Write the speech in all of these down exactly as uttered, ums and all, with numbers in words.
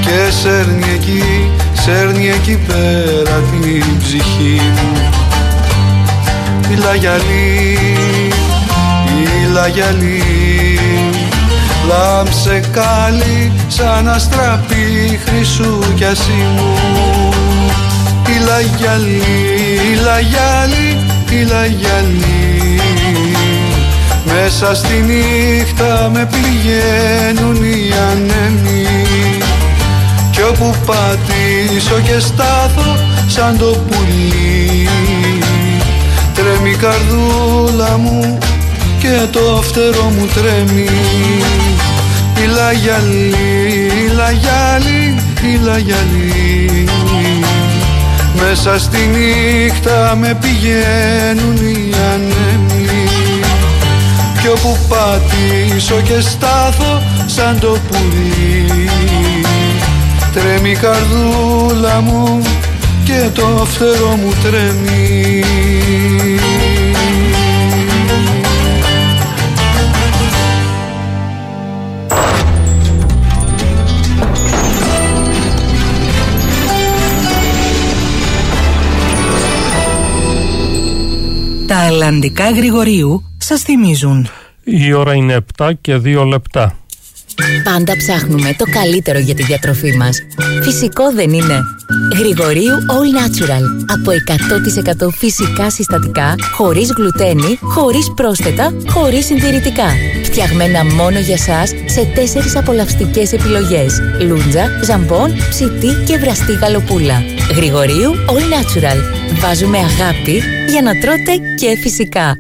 και σέρνει εκεί, σέρνει εκεί πέρα την ψυχή μου. Η λαγιαλή, η λαγιαλή λάμψε καλή σαν αστραπή χρυσού κι ασήμου. Η λαγιαλή, η λαγιαλή, η λαγιαλή μέσα στη νύχτα με πηγαίνουν οι ανέμοι κι όπου πατήσω και στάθω σαν το πουλί τρέμει η καρδούλα μου και το φτερό μου τρέμει. Η λαγιαλή, η λαγιαλή, η λαγιαλή μέσα στη νύχτα με πηγαίνουν οι ανέμοι κι όπου πατήσω και στάθω σαν το πουλί τρέμει η καρδούλα μου και το φτερό μου τρέμει. Τα αλλαντικά Γρηγορίου σας θυμίζουν. Η ώρα είναι επτά και δύο λεπτά. Πάντα ψάχνουμε το καλύτερο για τη διατροφή μας. Φυσικό δεν είναι? Γρηγορίου All Natural. Από εκατό τοις εκατό φυσικά συστατικά, χωρίς γλουτένι, χωρίς πρόσθετα, χωρίς συντηρητικά. Φτιαγμένα μόνο για σας σε τέσσερις απολαυστικές επιλογές. Λούντζα, ζαμπόν, ψητή και βραστή γαλοπούλα. Γρηγορίου All Natural. Βάζουμε αγάπη για να τρώτε και φυσικά.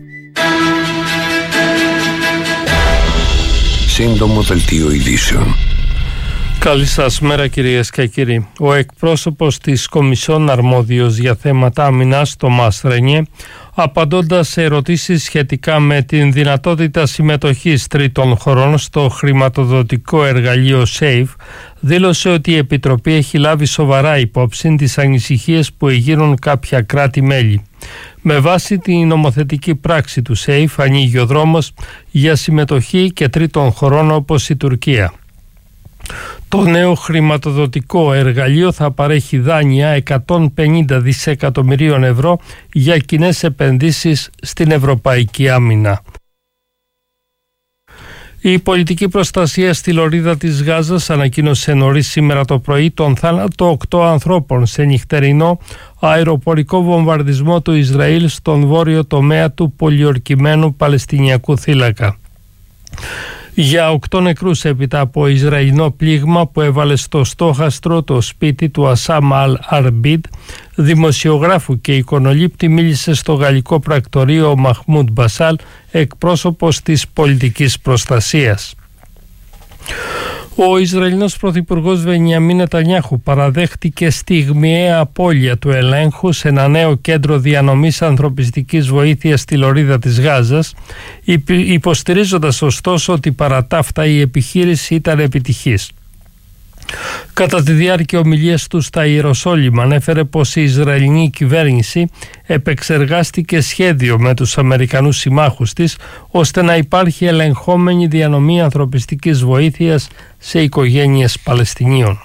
Σύντομο δελτίο ειδήσεων. Καλή σας μέρα κυρίες και κύριοι. Ο εκπρόσωπος της Κομισιόν αρμόδιος για θέματα άμυνας, Τομάς Ρενιέ, απαντώντας σε ερωτήσεις σχετικά με την δυνατότητα συμμετοχής τρίτων χωρών στο χρηματοδοτικό εργαλείο SAFE, δήλωσε ότι η Επιτροπή έχει λάβει σοβαρά υπόψη τις ανησυχίες που εγείρουν κάποια κράτη-μέλη. Με βάση την νομοθετική πράξη του SAFE ανοίγει ο δρόμος για συμμετοχή και τρίτων χωρών όπως η Τουρκία. Το νέο χρηματοδοτικό εργαλείο θα παρέχει δάνεια εκατόν πενήντα δισεκατομμυρίων ευρώ για κοινές επενδύσεις στην ευρωπαϊκή άμυνα. Η πολιτική προστασία στη λωρίδα της Γάζας ανακοίνωσε νωρίς σήμερα το πρωί τον θάνατο οκτώ ανθρώπων σε νυχτερινό αεροπορικό βομβαρδισμό του Ισραήλ στον βόρειο τομέα του πολιορκημένου Παλαιστινιακού θύλακα. Για οκτώ νεκρούς έπειτα από Ισραηλινό πλήγμα που έβαλε στο στόχαστρο το σπίτι του Ασάμ Αλ Αρμπίντ, δημοσιογράφου και εικονολήπτη, μίλησε στο γαλλικό πρακτορείο Μαχμούντ Μπασάλ, εκπρόσωπος της πολιτικής προστασίας. Ο Ισραηλινός Πρωθυπουργός Μπενιαμίν Νετανιάχου παραδέχτηκε στιγμιαία απώλεια του ελέγχου σε ένα νέο κέντρο διανομής ανθρωπιστικής βοήθειας στη λωρίδα της Γάζας, υποστηρίζοντας ωστόσο ότι παρά τα αυτά η επιχείρηση ήταν επιτυχής. Κατά τη διάρκεια ομιλίας του στα Ιεροσόλυμα ανέφερε πως η Ισραηλινή κυβέρνηση επεξεργάστηκε σχέδιο με τους Αμερικανούς συμμάχους της ώστε να υπάρχει ελεγχόμενη διανομή ανθρωπιστικής βοήθειας σε οικογένειες Παλαιστινίων.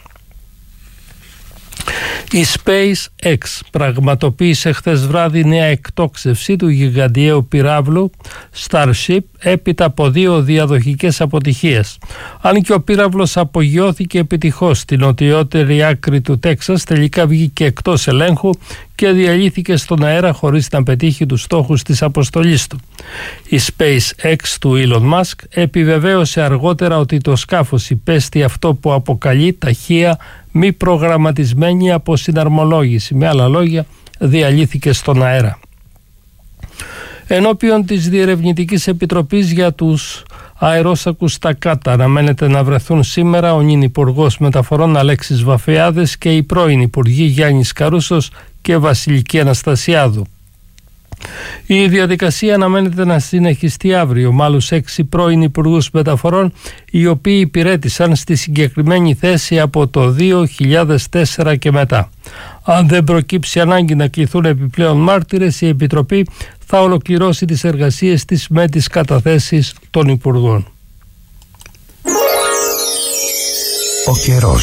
Η SpaceX πραγματοποίησε χθες βράδυ νέα εκτόξευση του γιγαντιαίου πυράβλου Starship έπειτα από δύο διαδοχικές αποτυχίες. Αν και ο πύραυλος απογειώθηκε επιτυχώς στην νοτιότερη άκρη του Τέξας, τελικά βγήκε εκτός ελέγχου και διαλύθηκε στον αέρα χωρίς να πετύχει τους στόχους της αποστολής του. Η SpaceX του Elon Musk επιβεβαίωσε αργότερα ότι το σκάφος υπέστη αυτό που αποκαλεί ταχεία μη προγραμματισμένη αποσυναρμολόγηση. Με άλλα λόγια, διαλύθηκε στον αέρα. Ενώπιον της Διερευνητικής Επιτροπής για τους αερόσακους στα Κάτα αναμένεται να βρεθούν σήμερα ο νυν Υπουργός Μεταφορών Αλέξης Βαφεάδες και οι πρώην Υπουργοί Γιάννης Καρούσος και Βασιλική Αναστασιάδου. Η διαδικασία αναμένεται να συνεχιστεί αύριο με άλλους έξι πρώην Υπουργούς Μεταφορών, οι οποίοι υπηρέτησαν στη συγκεκριμένη θέση από το δύο χιλιάδες τέσσερα και μετά. Αν δεν προκύψει ανάγκη να κληθούν επιπλέον μάρτυρες, η Επιτροπή θα ολοκληρώσει τις εργασίες της με τις καταθέσεις των Υπουργών. Ο καιρός.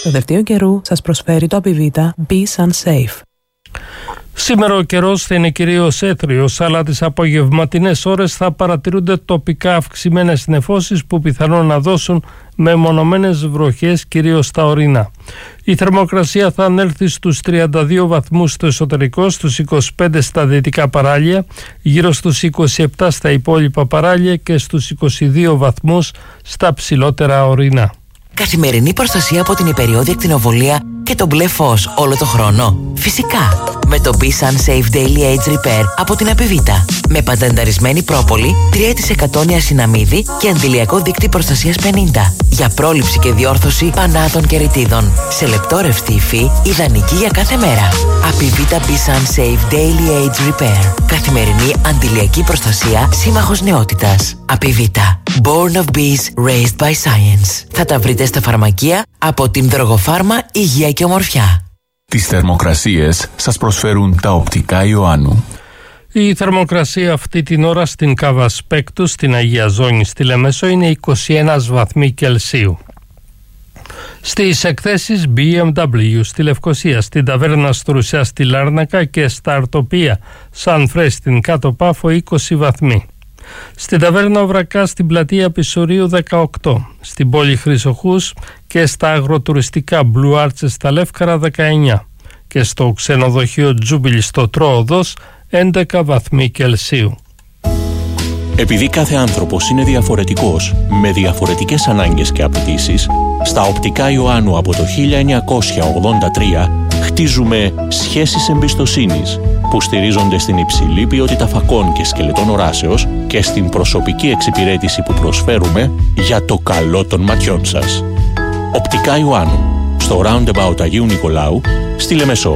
Το δελτίο καιρού σας προσφέρει το Απιβίτα Be Sunsafe. Σήμερα ο καιρός θα είναι κυρίως έθριος, αλλά τις απογευματινές ώρες θα παρατηρούνται τοπικά αυξημένες νεφώσεις που πιθανόν να δώσουν μεμονωμένες βροχές κυρίως στα ορεινά. Η θερμοκρασία θα ανέλθει στους τριάντα δύο βαθμούς στο εσωτερικό, στους είκοσι πέντε στα δυτικά παράλια, γύρω στους είκοσι επτά στα υπόλοιπα παράλια και στους είκοσι δύο βαθμούς στα ψηλότερα ορεινά. Καθημερινή προστασία από την υπεριώδη ακτινοβολία και το μπλε φως όλο το χρόνο. Φυσικά, με το Be Sunsafe Daily Age Repair από την Απιβίτα. Με πατενταρισμένη πρόπολη, τρία τοις εκατό νιασιναμίδι και αντιλιακό δίκτυ προστασίας πενήντα. Για πρόληψη και διόρθωση πανάτων και ρητίδων. Σε λεπτό ρευστή υφή, ιδανική για κάθε μέρα. Απιβίτα Be Sunsafe Daily Age Repair. Καθημερινή αντιλιακή προστασία, σύμμαχος νεότητας. Απιβίτα. Born of Bees, raised by science. Θα τα βρείτε στα φαρμακεία από την Δρογοφάρμα Υγεία και Ομορφιά. Τις θερμοκρασίες σας προσφέρουν τα οπτικά Ιωάννου. Η θερμοκρασία αυτή την ώρα στην Κάβα Σπέκτου, στην Αγία Ζώνη, στη Λεμέσο είναι είκοσι ένα βαθμοί Κελσίου. Στις εκθέσεις μπι εμ ντάμπλιου στη Λευκοσία, στην Ταβέρνα Στρουσιά στη Λάρνακα και στα Αρτοπία Σαν Φρέ στην Κάτω Πάφο είκοσι βαθμοί. Στην Ταβέρνα Βρακά στην Πλατεία Πισωρίου δεκαοκτώ, στην πόλη Χρυσοχούς και στα αγροτουριστικά Blue Arches στα Λεύκαρα δεκαεννιά και στο ξενοδοχείο Τζούμπιλι στο Τρόοδος έντεκα βαθμοί Κελσίου. Επειδή κάθε άνθρωπος είναι διαφορετικός, με διαφορετικές ανάγκες και απαιτήσεις, στα οπτικά Ιωάννου από το χίλια εννιακόσια ογδόντα τρία χτίζουμε σχέσεις εμπιστοσύνης που στηρίζονται στην υψηλή ποιότητα φακών και σκελετών οράσεως και στην προσωπική εξυπηρέτηση που προσφέρουμε για το καλό των ματιών σας. Οπτικά Ιωάννου, στο Roundabout Αγίου Νικολάου, στη Λεμεσό.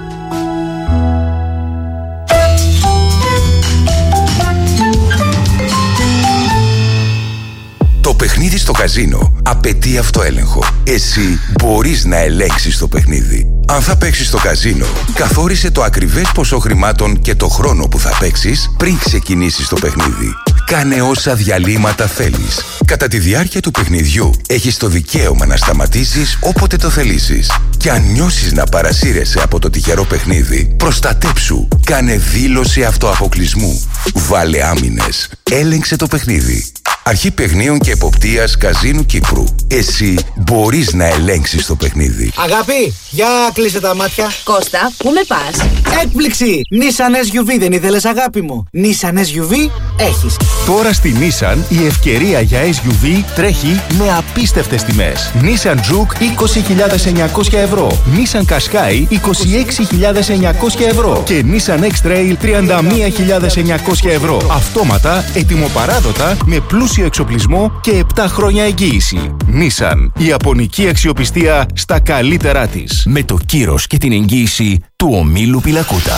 Το παιχνίδι στο καζίνο απαιτεί αυτοέλεγχο. Εσύ μπορείς να ελέγξεις το παιχνίδι. Αν θα παίξεις στο καζίνο, καθόρισε το ακριβές ποσό χρημάτων και το χρόνο που θα παίξεις πριν ξεκινήσεις το παιχνίδι. Κάνε όσα διαλύματα θέλεις. Κατά τη διάρκεια του παιχνιδιού έχεις το δικαίωμα να σταματήσεις όποτε το θελήσεις. Και αν νιώσεις να παρασύρεσαι από το τυχερό παιχνίδι, προστατέψου. Κάνε δήλωση αυτοαποκλεισμού. Βάλε άμυνες. Έλεγξε το παιχνίδι. Αρχή Παιχνίων και Εποπτείας Καζίνου Κύπρου. Εσύ μπορείς να ελέγξεις το παιχνίδι. Αγάπη, για κλείσε τα μάτια. Κώστα, πού με πας? Έκπληξη! Nissan ες γιου βι δεν ήθελες, αγάπη μου? Nissan ες γιου βι έχεις. Τώρα στη Nissan η ευκαιρία για ες γιου βι τρέχει με απίστευτες τιμές. Nissan Juke είκοσι χιλιάδες εννιακόσια ευρώ, Nissan Qashqai είκοσι έξι χιλιάδες εννιακόσια ευρώ και Nissan X-Trail τριάντα μία χιλιάδες εννιακόσια ευρώ. Αυτόματα, ετοιμοπαράδοτα, με πλούσιο εξοπλισμό και επτά χρόνια εγγύηση. Nissan, η ιαπωνική αξιοπιστία στα καλύτερά της. Με το κύρος και την εγγύηση του ομίλου Πιλακούτα.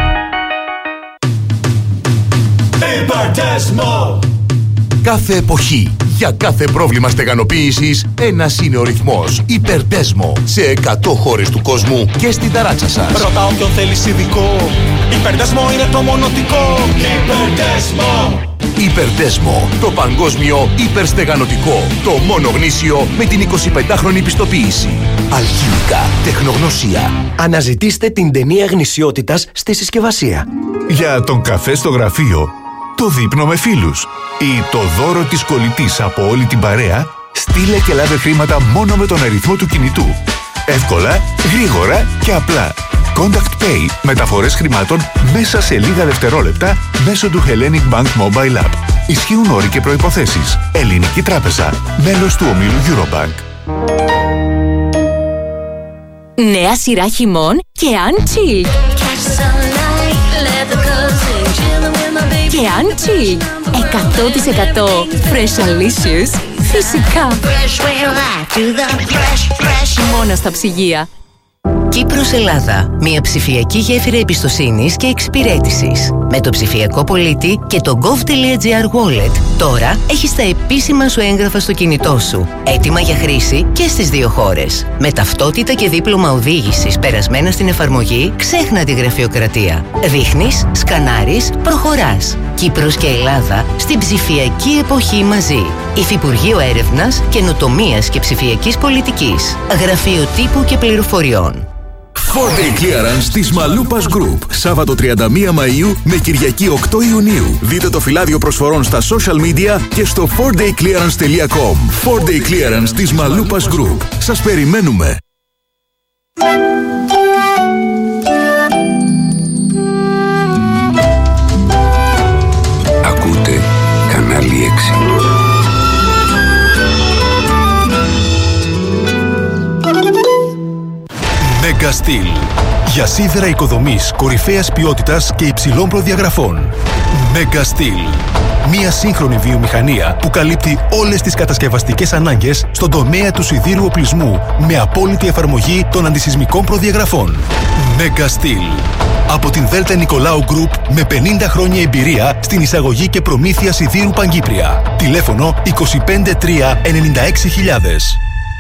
Υπερτέσμο! Κάθε εποχή, για κάθε πρόβλημα στεγανοποίησης, ένας είναι ο ρυθμός. Υπερτέσμο, σε εκατό χώρες του κόσμου και στην ταράτσα σας. Ρωτά όποιον θέλεις ειδικό. Υπερτέσμο είναι το μονοτικό. Υπερτέσμο! Υπερτέσμο, το παγκόσμιο υπερστεγανωτικό. Το μόνο γνήσιο με την εικοσιπεντάχρονη πιστοποίηση. Αλχημικά, τεχνογνωσία. Αναζητήστε την ταινία γνησιότητας στη συσκευασία. Για τον καφέ στο γραφείο, το δείπνο με φίλους ή το δώρο της κολλητής από όλη την παρέα, στείλε και λάβε χρήματα μόνο με τον αριθμό του κινητού. Εύκολα, γρήγορα και απλά. Contact Pay, μεταφορές χρημάτων μέσα σε λίγα δευτερόλεπτα μέσω του Hellenic Bank Mobile App. Ισχύουν όροι και προϋποθέσεις. Ελληνική Τράπεζα, μέλος του ομίλου Eurobank. Νέα σειρά χειμών και Unchill. Και Unchill. εκατό τοις εκατό Fresh Alicious. Φυσικά. Μόνο στα ψυγεία. Κύπρος Ελλάδα. Μια ψηφιακή γέφυρα εμπιστοσύνης και εξυπηρέτησης. Με το ψηφιακό πολίτη και το gov.gr wallet, τώρα έχεις τα επίσημα σου έγγραφα στο κινητό σου, έτοιμα για χρήση και στις δύο χώρες. Με ταυτότητα και δίπλωμα οδήγησης περασμένα στην εφαρμογή, ξέχνα τη γραφειοκρατία. Δείχνεις, σκανάρεις, προχωράς. Κύπρος και Ελλάδα στην ψηφιακή εποχή μαζί. Υφυπουργείο Έρευνας, Καινοτομίας και Ψηφιακής Πολιτικής. Γραφείο Τύπου και Πληροφοριών. φορ ντέι Clearance της Μαλούπας Group. Σάββατο τριάντα μία Μαΐου με Κυριακή οκτώ Ιουνίου. Δείτε το φυλάδιο προσφορών στα social media και στο φορ ντέι clearance τελεία com. φορ ντέι Clearance της Μαλούπας Group. Σας περιμένουμε. Ακούτε κανάλι έξι. Megastil. Για σίδερα οικοδομής κορυφαίας ποιότητας και υψηλών προδιαγραφών. Megastil. Μια σύγχρονη βιομηχανία που καλύπτει όλες τις κατασκευαστικές ανάγκες στον τομέα του σιδήρου οπλισμού με απόλυτη εφαρμογή των αντισυσμικών προδιαγραφών. Megastil. Από την Δέλτα Νικολάου Group με πενήντα χρόνια εμπειρία στην εισαγωγή και προμήθεια σιδήρου Παγκύπρια. Τηλέφωνο είκοσι πέντε τρία ενενήντα έξι χιλιάδες.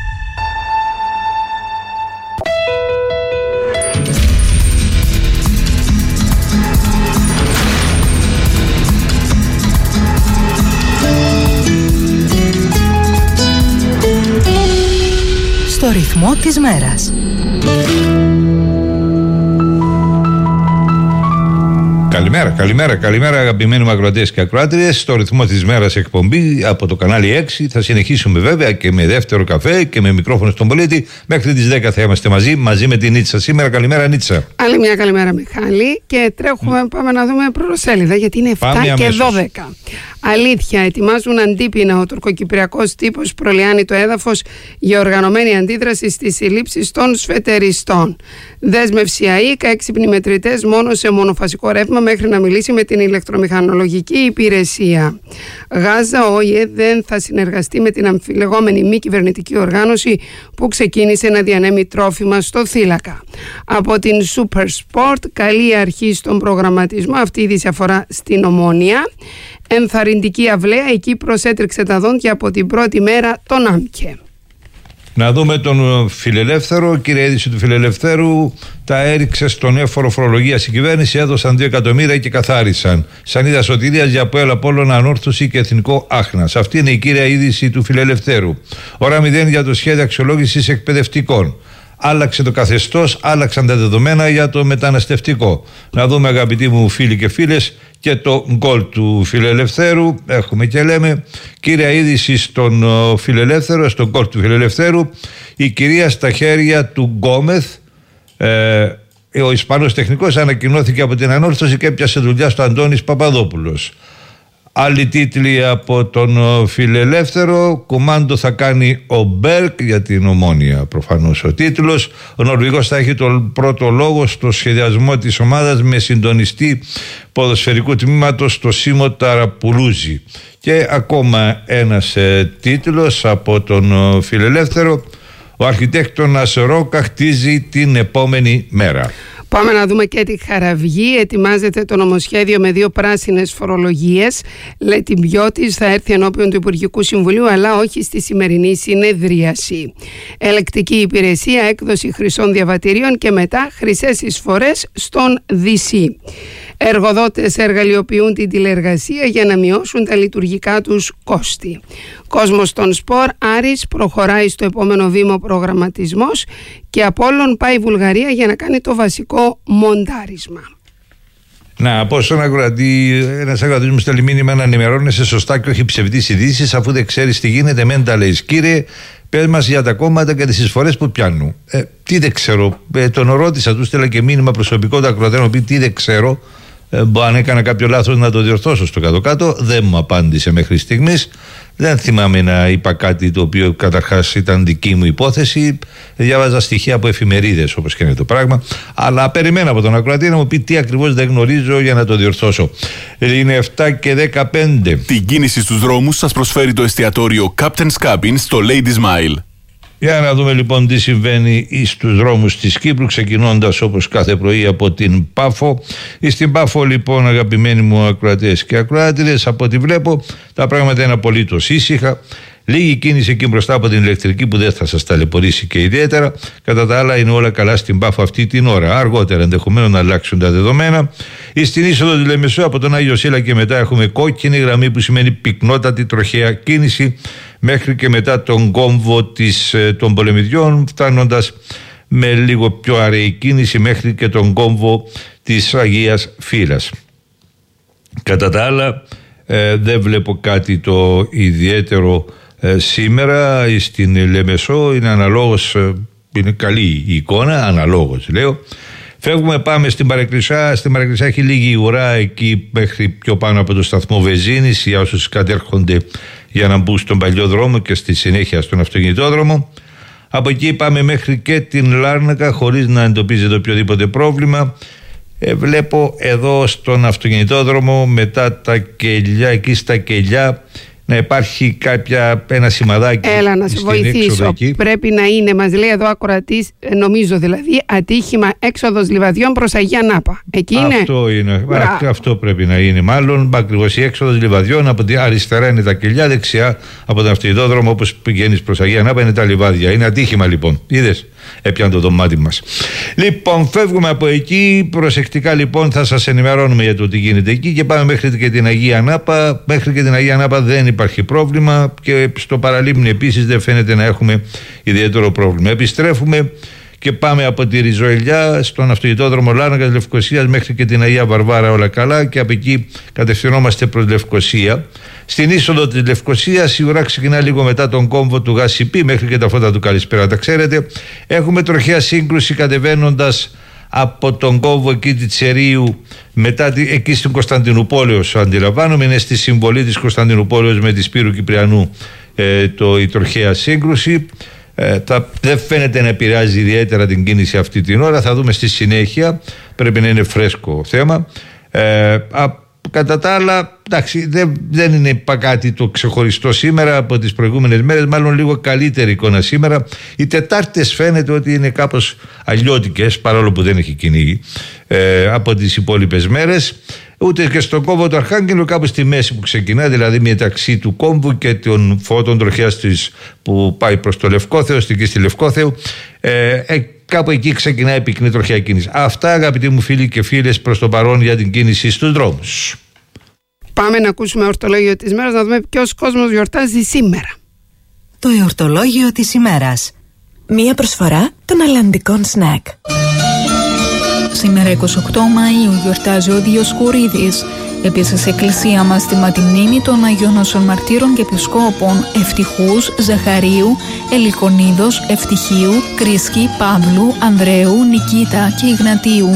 Στο ρυθμό της μέρας. Καλημέρα, καλημέρα, καλημέρα αγαπημένοι μου ακροατές και ακροάτριες. Στο ρυθμό της μέρας εκπομπή από το κανάλι έξι. Θα συνεχίσουμε βέβαια και με δεύτερο καφέ και με μικρόφωνο στον πολίτη. Μέχρι τις δέκα θα είμαστε μαζί, μαζί με την Νίτσα σήμερα. Καλημέρα Νίτσα. Άλλη μια καλημέρα Μιχάλη και τρέχουμε, mm. πάμε να δούμε πρωτοσέλιδα γιατί είναι εφτά πάμε και αμέσως. δώδεκα. Αλήθεια, ετοιμάζουν αντίπεινα ο τουρκοκυπριακός τύπος προλιάνει το έδαφος για οργανωμένη αντίδραση στις συλλήψεις των σφετεριστών. Δέσμευση ΑΕΚ, έξυπνοι μετρητές μόνο σε μονοφασικό ρεύμα μέχρι να μιλήσει με την ηλεκτρομηχανολογική υπηρεσία. Γάζα, ο ΟΗΕ δεν θα συνεργαστεί με την αμφιλεγόμενη μη κυβερνητική οργάνωση που ξεκίνησε να διανέμει τρόφιμα στο θύλακα. Από την Super Sport, καλή αρχή στον προγραμματισμό, αυτή η είδηση αφορά στην Ομόνια. Ενθαρρυντική αυλαία, η Κύπρος έτρεξε τα δόντια από την πρώτη μέρα τον ΆΜΚΕ. Να δούμε τον Φιλελεύθερο. Κύριε είδηση του Φιλελευθέρου, τα έριξε στον έφορο φορολογίας η κυβέρνηση, έδωσαν δύο εκατομμύρια και καθάρισαν. Σανίδα σωτηρίας για ΑΠΟΕΛ Απόλλων, ανόρθωση και εθνικό άχνας. Αυτή είναι η κύρια είδηση του Φιλελευθέρου. Ώρα μηδέν για το σχέδιο αξιολόγησης εκπαιδευτικών. Άλλαξε το καθεστώς, άλλαξαν τα δεδομένα για το μεταναστευτικό. Να δούμε αγαπητοί μου φίλοι και φίλες και το γκολ του Φιλελευθέρου. Έχουμε και λέμε κύρια είδηση στον Φιλελεύθερο, στον γκολ του Φιλελευθέρου. Η κυρία στα χέρια του Γκόμεθ, ε, ο Ισπανός τεχνικός, ανακοινώθηκε από την ανόρθωση και έπιασε δουλειά στο Αντώνης Παπαδόπουλος. Άλλοι τίτλοι από τον Φιλελεύθερο. Κουμάντο θα κάνει ο Μπέρκ για την Ομόνια, προφανώς ο τίτλος. Ο Νορβηγός θα έχει τον πρώτο λόγο στο σχεδιασμό της ομάδας με συντονιστή ποδοσφαιρικού τμήματος το Σίμω Ταραπουλούζη. Και ακόμα ένας ε, τίτλος από τον Φιλελεύθερο. Ο αρχιτέκτονας Ρόκα χτίζει την επόμενη μέρα. Πάμε να δούμε και τη Χαραυγή. Ετοιμάζεται το νομοσχέδιο με δύο πράσινες φορολογίες. Λετιμπιώτης θα έρθει ενώπιον του Υπουργικού Συμβουλίου, αλλά όχι στη σημερινή συνεδρίαση. Ελεκτική υπηρεσία, έκδοση χρυσών διαβατηρίων και μετά χρυσές εισφορές στον Δυσί. Εργοδότες εργαλειοποιούν την τηλεεργασία για να μειώσουν τα λειτουργικά τους κόστη. Κόσμος των σπορ, Άρης προχωράει στο επόμενο βήμα προγραμματισμός και Απόλλων πάει Βουλγαρία για να κάνει το βασικό μοντάρισμα. Να πω στον ακροατή, ένας ακροατής μου στέλνει μήνυμα να ενημερώνεσαι σωστά και όχι ψευδείς ειδήσεις, αφού δεν ξέρεις τι γίνεται, μεν τα λες. Κύριε, πες μας για τα κόμματα και τις εισφορές που πιάνουν. Ε, τι δεν ξέρω, ε, τον ρώτησα, του στέλνα και μήνυμα προσωπικό του ακροατή να πει τι δεν ξέρω. Ε, αν έκανα κάποιο λάθος να το διορθώσω στο κάτω-κάτω. Δεν μου απάντησε μέχρι στιγμής. Δεν θυμάμαι να είπα κάτι το οποίο καταρχάς ήταν δική μου υπόθεση. Διάβαζα στοιχεία από εφημερίδες, όπως και είναι το πράγμα. Αλλά περιμένω από τον ακροατή να μου πει τι ακριβώς δεν γνωρίζω για να το διορθώσω. Είναι εφτά και δεκαπέντε. Την κίνηση στους δρόμους σας προσφέρει το εστιατόριο Captain's Cabin στο Ladies Mile. Για να δούμε λοιπόν τι συμβαίνει στους δρόμους της Κύπρου, ξεκινώντας όπως κάθε πρωί από την Πάφο. Στην Πάφο λοιπόν, αγαπημένοι μου ακροατές και ακροάτηρες, από ό,τι βλέπω τα πράγματα είναι απολύτως ήσυχα. Λίγη κίνηση εκεί μπροστά από την ηλεκτρική που δεν θα σας ταλαιπωρήσει και ιδιαίτερα. Κατά τα άλλα είναι όλα καλά στην Πάφο αυτή την ώρα. Αργότερα ενδεχομένως να αλλάξουν τα δεδομένα. Στην είσοδο τη Λεμεσού από τον Άγιο Σύλλα και μετά έχουμε κόκκινη γραμμή, που σημαίνει πυκνότατη τροχαία κίνηση, μέχρι και μετά τον κόμβο της, των Πολεμιδιών, φτάνοντας με λίγο πιο αραιή κίνηση μέχρι και τον κόμβο της Αγίας Φύλας. Κατά τα άλλα ε, δεν βλέπω κάτι το ιδιαίτερο ε, σήμερα στην Λεμεσό. Είναι αναλόγως, ε, είναι καλή η εικόνα, αναλόγως λέω. Φεύγουμε, πάμε στην Παρεκκλησιά. Στην Παρεκκλησιά έχει λίγη ουρά εκεί μέχρι πιο πάνω από το σταθμό Βεζίνης, για όσους κατέρχονται για να μπουν στον παλιό δρόμο και στη συνέχεια στον αυτοκινητόδρομο. Από εκεί πάμε μέχρι και την Λάρνακα χωρίς να εντοπίζεται οποιοδήποτε πρόβλημα. Ε, βλέπω εδώ στον αυτοκινητόδρομο μετά τα κελιά, εκεί στα κελιά, να υπάρχει κάποια, ένα σημαδάκι. Έλα να σε βοηθήσω. Πρέπει να είναι, μας λέει εδώ ακροατής, νομίζω δηλαδή, ατύχημα έξοδος Λιβαδιών προς Αγία Νάπα. Εκεί είναι. Αυτό είναι. Μπρα. Αυτό πρέπει να είναι μάλλον. Ακριβώς η έξοδος Λιβαδιών. Από την αριστερά είναι τα κελιά, δεξιά από τον αυτοκινητόδρομο, όπως πηγαίνεις προς Αγία Νάπα, είναι τα λιβάδια. Είναι ατύχημα λοιπόν. Είδες. Έπιαν το δωμάτι μας. Λοιπόν, φεύγουμε από εκεί. Προσεκτικά λοιπόν θα σας ενημερώνουμε για το τι γίνεται εκεί και πάμε μέχρι και την Αγία Νάπα. Μέχρι και την Αγία Νάπα δεν υπάρχει πρόβλημα και στο παραλίμνη επίσης δεν φαίνεται να έχουμε ιδιαίτερο πρόβλημα. Επιστρέφουμε και πάμε από τη Ριζοελιά στον αυτοκινητόδρομο Λάρνακας Λευκωσίας μέχρι και την Αγία Βαρβάρα, όλα καλά, και από εκεί κατευθυνόμαστε προς Λευκωσία. Στην είσοδο της Λευκωσίας η ουρά ξεκινά λίγο μετά τον κόμβο του ΓΑΣΥΠΗ μέχρι και τα φώτα του Καλησπέρα, τα ξέρετε. Έχουμε τροχαία σύγκρουση κατεβαίνοντας από τον κόμβο εκεί της Τσερίου μετά εκεί στην Κωνσταντινούπολεως, αντιλαμβάνομαι, είναι στη συμβολή της Κωνσταντινούπολεως με τη Σπύρου Κυπριανού ε, το, η τροχαία σύγκρουση. Ε, τα, δεν φαίνεται να επηρεάζει ιδιαίτερα την κίνηση αυτή την ώρα. Θα δούμε στη συνέχεια. Πρέπει να είναι φρέσκο θέμα. Ε, α, κατά τα άλλα, εντάξει, δεν, δεν είναι κάτι το ξεχωριστό σήμερα από τις προηγούμενες μέρες. Μάλλον λίγο καλύτερη εικόνα σήμερα. Οι Τετάρτες φαίνεται ότι είναι κάπως αλλιώτικες, παρόλο που δεν έχει κυνήγι, ε, από τις υπόλοιπες μέρες. Ούτε και στον κόμβο του Αρχάγγελου, κάπου στη μέση που ξεκινά, δηλαδή μεταξύ του κόμβου και των φώτων τροχιάς της που πάει προς το Λευκόθεο, στην στη Λευκόθεο, ε, ε, κάπου εκεί ξεκινάει η πυκνή τροχιά κίνηση. Αυτά, αγαπητοί μου φίλοι και φίλες, προς το παρόν για την κίνηση στους δρόμους. Πάμε να ακούσουμε ορτολόγιο της μέρας, να δούμε ποιος κόσμος γιορτάζει σήμερα. Το εορτολόγιο της ημέρας. Μία προσφορά των αλλαντικών σνακ. Σήμερα εικοστή ογδόη Μαΐου γιορτάζει ο Διοσκουρίδης. Επίσης η εκκλησία μας τιμά τη μνήμη των Αγίων Νοσών Μαρτύρων και Επισκόπων Ευτυχούς, Ζαχαρίου, Ελικονίδος, Ευτυχίου, Κρίσκη, Παύλου, Ανδρέου, Νικήτα και Ιγνατίου.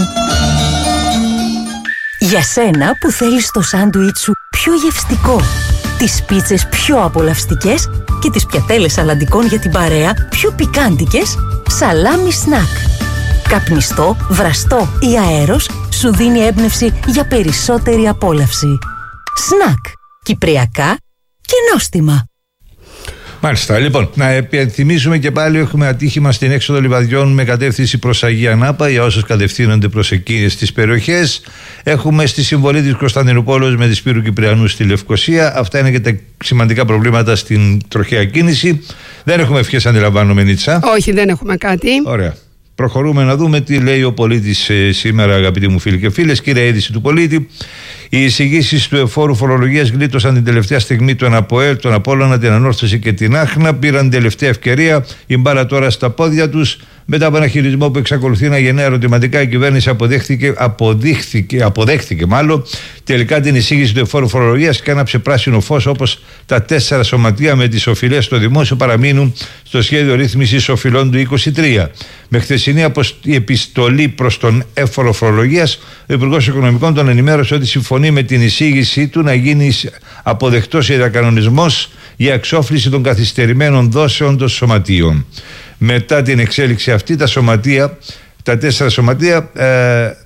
Για σένα που θέλεις το σάντουιτ σου πιο γευστικό, τις πίτσες πιο απολαυστικές και τις πιατέλες αλλαντικών για την παρέα πιο πικάντικες, Σαλάμι Σνακ. Καπνιστό, βραστό ή αέρος σου δίνει έμπνευση για περισσότερη απόλαυση. Σνακ. Κυπριακά και νόστιμα. Μάλιστα, λοιπόν, να επιθυμίσουμε και πάλι έχουμε ατύχημα στην έξοδο Λιβαδιών με κατεύθυνση προς Αγία Νάπα για όσους κατευθύνονται προς εκείνες τις περιοχές. Έχουμε στη συμβολή της Κωνσταντινούπολεως με τη Σπύρου Κυπριανού στη Λευκωσία. Αυτά είναι και τα σημαντικά προβλήματα στην τροχαία κίνηση. Δεν έχουμε ευχές, αντιλαμβάνομαι, Νίτσα. Όχι, δεν έχουμε κάτι. Ωραία. Προχωρούμε να δούμε τι λέει ο πολίτης ε, σήμερα, αγαπητοί μου φίλοι και φίλες. Κύριε είδηση του πολίτη, οι εισηγήσεις του εφόρου φορολογίας γλίτωσαν την τελευταία στιγμή τον ΑΠΟΕΛ, τον Απόλλωνα, την Ανόρθωση και την Άχνα. Πήραν τελευταία ευκαιρία, η μπάλα τώρα στα πόδια τους. Μετά από ένα χειρισμό που εξακολουθεί να γενναία ερωτηματικά, η κυβέρνηση αποδέχθηκε, αποδείχθηκε, αποδέχθηκε μάλλον τελικά την εισήγηση του εφόρου φορολογίας και άναψε πράσινο φως, όπως τα τέσσερα σωματεία με τις οφειλές στο δημόσιο παραμείνουν στο σχέδιο ρύθμισης οφειλών του είκοσι τρία. Με χθεσινή επιστολή προς τον έφορο φορολογίας, ο Υπουργός Οικονομικών τον ενημέρωσε ότι συμφωνεί με την εισήγησή του να γίνει αποδεκτός η διακανονισμός για εξόφληση των καθυστερημένων δόσεων των σωματείων. Μετά την εξέλιξη αυτή, τα σωματεία, τα τέσσερα σωματεία ε,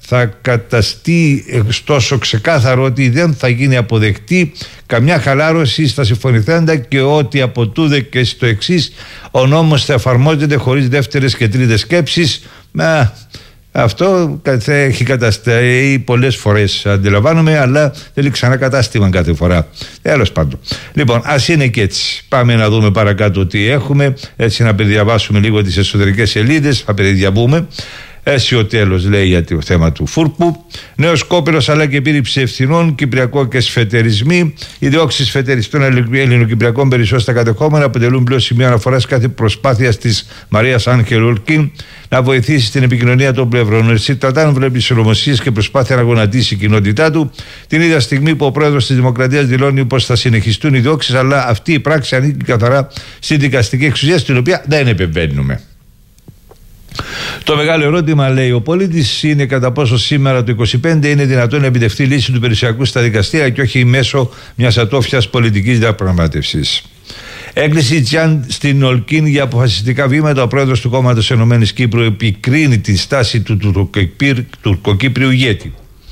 θα καταστεί τόσο ξεκάθαρο ότι δεν θα γίνει αποδεκτή καμιά χαλάρωση στα συμφωνηθέντα και ότι από τούδε και στο εξής ο νόμος θα εφαρμόζεται χωρίς δεύτερες και τρίτες σκέψεις. Μα αυτό έχει καταστεί πολλές φορές, αντιλαμβάνομαι, αλλά θέλει ξανά κατάστημα κάθε φορά. Τέλος πάντων. Λοιπόν, ας είναι και έτσι. Πάμε να δούμε παρακάτω τι έχουμε. Έτσι να περιδιαβάσουμε λίγο τις εσωτερικές σελίδες. Θα περιδιαβούμε. Έτσι ο τέλος λέει για το θέμα του Φούρπου. Νέος κόπελος αλλά και επίρρηψη ευθυνών, κυπριακό και σφετερισμοί. Οι διώξεις φετεριστών ελληνοκυπριακών περισσότερων στα κατεχόμενα αποτελούν πλέον σημείο αναφοράς κάθε προσπάθεια της Μαρίας Άγχελ Ολκίν να βοηθήσει στην επικοινωνία των πλευρών. Ο Ερσίτ Τατάν βλέπει σιλομοσίες και προσπάθεια να γονατίσει η κοινότητά του. Την ίδια στιγμή που ο πρόεδρος της Δημοκρατίας δηλώνει πως θα συνεχιστούν οι διώξεις, αλλά αυτή η πράξη ανήκει καθαρά στη δικαστική εξουσία, στην οποία δεν επεμβαίνουμε. Το μεγάλο ερώτημα, λέει ο πολίτης, είναι κατά πόσο σήμερα το είκοσι πέντε είναι δυνατόν να επιτευχθεί λύση του περιουσιακού στα δικαστήρια και όχι μέσω μιας ατόφιας πολιτικής διαπραγμάτευσης. Έκκληση Τζιάν στην Ολκίν για αποφασιστικά βήματα. Ο πρόεδρος του κόμματος Ενωμένης Κύπρου επικρίνει τη στάση του τουρκοκύπριου ηγέτη.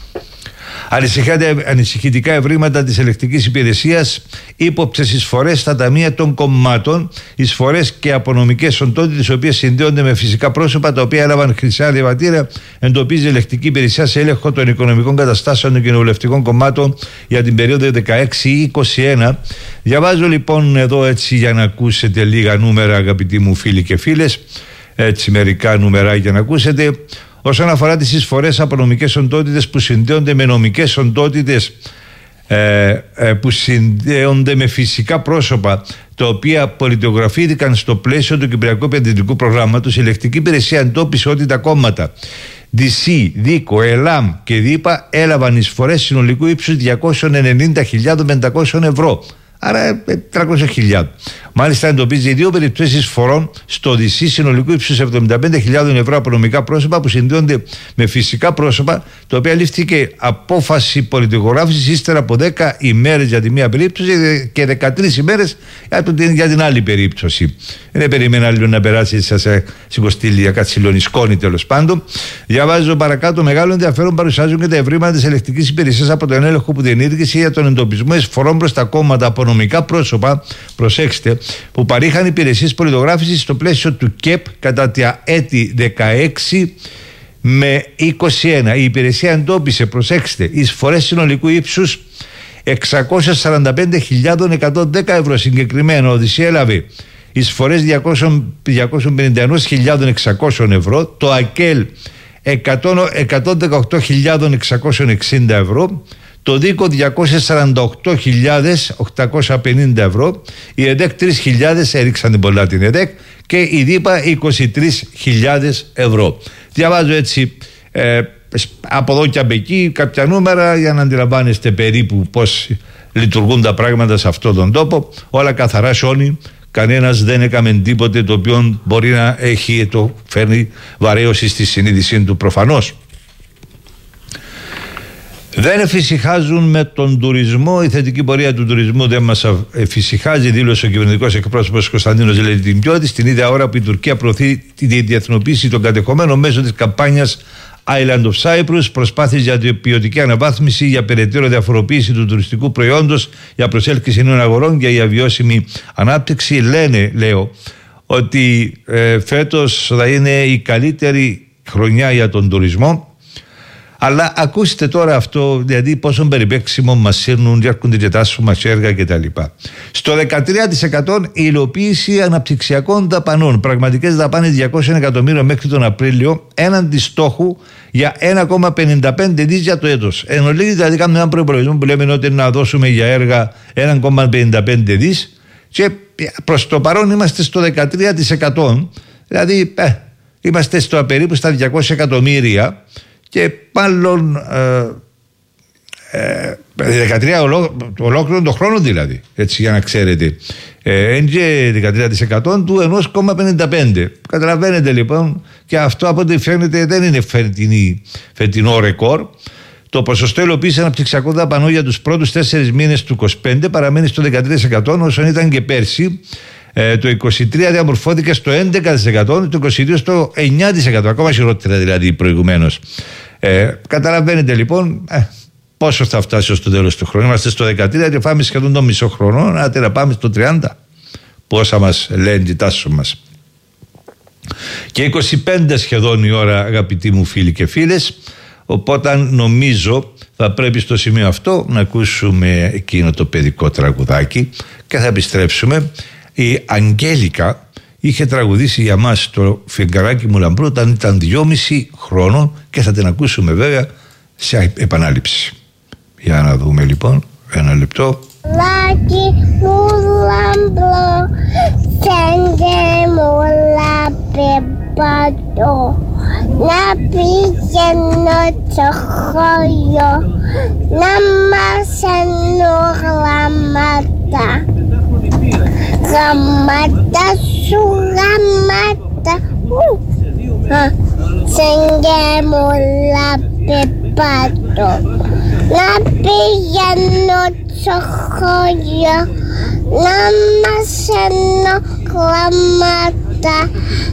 Ανησυχητικά ευρήματα της ελεκτικής υπηρεσίας, ύποπτες εισφορές στα ταμεία των κομμάτων, εισφορές και απονομικές οντότητες, οι οποίες συνδέονται με φυσικά πρόσωπα τα οποία έλαβαν χρυσά διαβατήρια, εντοπίζει η ελεκτική υπηρεσία σε έλεγχο των οικονομικών καταστάσεων των κοινοβουλευτικών κομμάτων για την περίοδο δεκαέξι είκοσι ένα. Διαβάζω λοιπόν εδώ έτσι για να ακούσετε λίγα νούμερα, αγαπητοί μου φίλοι και φίλες, έτσι μερικά νούμερα για να ακούσετε. Όσον αφορά τις εισφορές από νομικές οντότητες που συνδέονται με νομικές οντότητες ε, ε, που συνδέονται με φυσικά πρόσωπα τα οποία πολιτογραφήθηκαν στο πλαίσιο του Κυπριακού Επενδυτικού Προγράμματος, η ελεκτική υπηρεσία εντόπισε ότι τα κόμματα ντι σι, ΔΙΚΟ, ΕΛΑΜ και ΔΥΠΑ έλαβαν εισφορές συνολικού ύψους διακόσιες ενενήντα χιλιάδες πεντακόσια ευρώ. Άρα τριακόσιες χιλιάδες. Μάλιστα εντοπίζει δύο περιπτώσεις εισφορών στο ντι σι συνολικού ύψους εβδομήντα πέντε χιλιάδες ευρώ από νομικά πρόσωπα που συνδέονται με φυσικά πρόσωπα, το οποίο λήφθηκε απόφαση πολιτογράφησης ύστερα από δέκα ημέρες για τη μία περίπτωση και δεκατρείς ημέρες για την άλλη περίπτωση. Δεν περιμένα λίγο να περάσει, σας έχω στείλει για κατσιλονισκόνη τέλος πάντων. Διαβάζω παρακάτω. Μεγάλο ενδιαφέρον παρουσιάζουν και τα ευρήματα της ελεκτικής υπηρεσίας από τον έλεγχο που διενήργησε για τον εντοπισμό εισφορών προς τα κόμματα από νομικά πρόσωπα, προσέξτε, που παρήχαν υπηρεσίες πολιτογράφησης στο πλαίσιο του ΚΕΠ κατά τα έτη δεκαέξι με είκοσι ένα. Η υπηρεσία εντόπισε, προσέξτε, εισφορές συνολικού ύψους εξακόσιες σαράντα πέντε χιλιάδες εκατόν δέκα ευρώ. Συγκεκριμένα, ο ΔΥΣ έλαβε εισφορές διακόσιες πενήντα ένα χιλιάδες εξακόσια ευρώ, το ΑΚΕΛ εκατόν δεκαοκτώ χιλιάδες εξακόσια εξήντα ευρώ, το ΔΙΚΟ διακόσιες σαράντα οκτώ χιλιάδες οκτακόσια πενήντα ευρώ, η ΕΔΕΚ τρεις χιλιάδες, έριξαν πολλά την ΕΔΕΚ, και η ΔΥΠΑ είκοσι τρεις χιλιάδες ευρώ. Διαβάζω έτσι ε, από εδώ και από εκεί κάποια νούμερα για να αντιλαμβάνεστε περίπου πώς λειτουργούν τα πράγματα σε αυτόν τον τόπο. Όλα καθαρά σώνει. Κανένας δεν έκαμε τίποτε το οποίο μπορεί να έχει, το φέρνει βαρέωση στη συνείδησή του προφανώς. Δεν εφησυχάζουν με τον τουρισμό. Η θετική πορεία του τουρισμού δεν μας εφησυχάζει, δήλωσε ο κυβερνητικός εκπρόσωπος Κωνσταντίνος Λελιτιμπιώτης την ίδια ώρα που η Τουρκία προωθεί τη διεθνοποίηση των κατεχομένων μέσω της καμπάνιας Island of Cyprus, προσπάθειες για ποιοτική αναβάθμιση, για περαιτέρω διαφοροποίηση του τουριστικού προϊόντος, για προσέλκυση νέων αγορών, για η αβιώσιμη ανάπτυξη. Λένε, λέω, ότι ε, φέτος θα είναι η καλύτερη χρονιά για τον τουρισμό. Αλλά ακούστε τώρα αυτό, δηλαδή πόσο περιπέξιμο μας σύρνουν, έρχονται και τάσου μας έργα κτλ. Στο δεκατρία τοις εκατό η υλοποίηση αναπτυξιακών δαπανών, πραγματικές δαπάνες διακόσια εκατομμύρια μέχρι τον Απρίλιο, έναντι στόχου για ένα κόμμα πενήντα πέντε δις για το έτος. Εν ολίγη δηλαδή κάνουμε έναν προϋπολογισμό που λέμε ότι να δώσουμε για έργα ένα κόμμα πενήντα πέντε δις και προς το παρόν είμαστε στο δεκατρία τοις εκατό, δηλαδή ε, είμαστε στο περίπου στα διακόσια εκατομμύρια. Και μάλλον ε, ε, δεκατρία ολόκληρο τον χρόνο δηλαδή, έτσι για να ξέρετε. Ε, και δεκατρία τοις εκατό του ένα κόμμα πενήντα πέντε. Καταλαβαίνετε λοιπόν, και αυτό από ό,τι φαίνεται δεν είναι φετινή, φετινό ρεκόρ. Το ποσοστό υλοποίησης αναπτυξιακών δαπανών για τους πρώτους τέσσερις μήνες του είκοσι πέντε παραμένει στο δεκατρία τοις εκατό, όσο ήταν και πέρσι. Ε, το είκοσι τρία διαμορφώθηκε στο έντεκα τοις εκατό, το είκοσι δύο στο εννιά τοις εκατό, ακόμα χειρότερα δηλαδή προηγουμένως. Ε, καταλαβαίνετε λοιπόν ε, πόσο θα φτάσει ως το τέλος του χρόνου. Είμαστε στο δεκατρία και πάμε σχεδόν το μισό χρόνο. Να να πάμε στο τριάντα. Πόσα μας λένε οι τάσεις μας. Και είκοσι πέντε σχεδόν η ώρα, αγαπητοί μου φίλοι και φίλες. Οπότε νομίζω θα πρέπει στο σημείο αυτό να ακούσουμε εκείνο το παιδικό τραγουδάκι και θα επιστρέψουμε. Η Αγγέλικα είχε τραγουδήσει για μας το Φεγγαράκι μου λαμπρό όταν ήταν δυόμιση χρόνων και θα την ακούσουμε βέβαια σε επανάληψη. Για να δούμε λοιπόν, ένα λεπτό. Λάκι μου λαμπρό, φεγγέ μου λαμπρό, να πηγαίνω στο χωριό, να μασαίνω γραμμάτα. Γραμμάτα σου γραμμάτα, φεγγέ μου λαμπρό, να πηγαίνω στο χωριό, να μασαίνω γραμμάτα.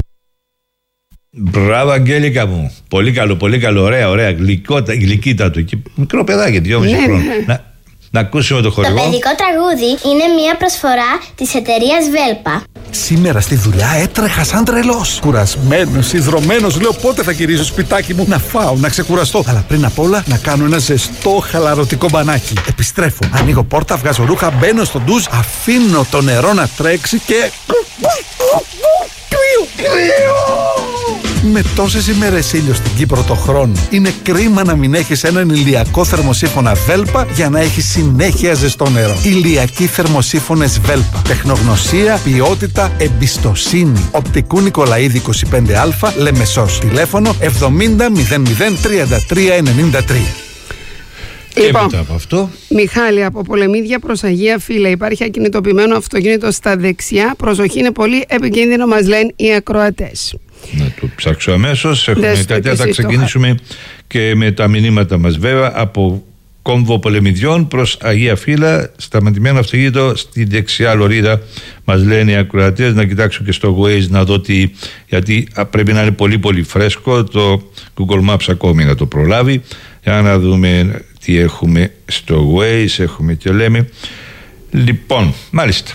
Μπράβο Αγγέλικα μου, πολύ καλό, πολύ καλό, ωραία, ωραία, γλυκότα, γλυκύτατο και μικρό παιδάκι, δυόμιση ναι, χρόνια. Ναι. Να, να ακούσουμε το χορηγό. Το παιδικό τραγούδι είναι μια προσφορά της εταιρείας Βέλπα. Σήμερα στη δουλειά έτρεχα σαν τρελός. Κουρασμένος, ιδρωμένος, λέω πότε θα γυρίσω σπιτάκι μου να φάω, να ξεκουραστώ. Αλλά πριν απ' όλα να κάνω ένα ζεστό χαλαρωτικό μπανάκι. Επιστρέφω, ανοίγω πόρτα, βγάζω ρούχα, μπαίνω στο ντουζ, αφήνω το νερό να τρέξει και... Με τόσες ημέρες ήλιο στην Κύπρο το χρόνο, είναι κρίμα να μην έχεις έναν ηλιακό θερμοσύφωνα Βέλπα για να έχεις συνέχεια ζεστό νερό. Ηλιακοί θερμοσύφωνες Βέλπα. Τεχνογνωσία, ποιότητα, εμπιστοσύνη. Οπτικού Νικολαίδη είκοσι πέντε α, Λεμεσός. Τηλέφωνο εβδομήντα μηδέν μηδέν τριάντα τρία ενενήντα τρία. Λοιπόν, από αυτό. Μιχάλη, από Πολεμίδια προς Αγία Φύλλα υπάρχει ακινητοποιημένο αυτοκίνητο στα δεξιά. Προσοχή, είναι πολύ επικίνδυνο, μας λένε οι ακροατές. Να το ψάξω αμέσως. Έχουμε κάτι, θα ξεκινήσουμε και με τα μηνύματα μας βέβαια. Από κόμβο Πολεμιδιών προς Αγία Φύλλα, σταματημένο αυτοκίνητο στη δεξιά λωρίδα, μας λένε οι ακροατές. Να κοιτάξω και στο Waze να δω τι, γιατί πρέπει να είναι πολύ πολύ φρέσκο. Το Google Maps ακόμη να το προλάβει. Για να δούμε τι έχουμε στο Waze. Έχουμε και λέμε. Λοιπόν, μάλιστα.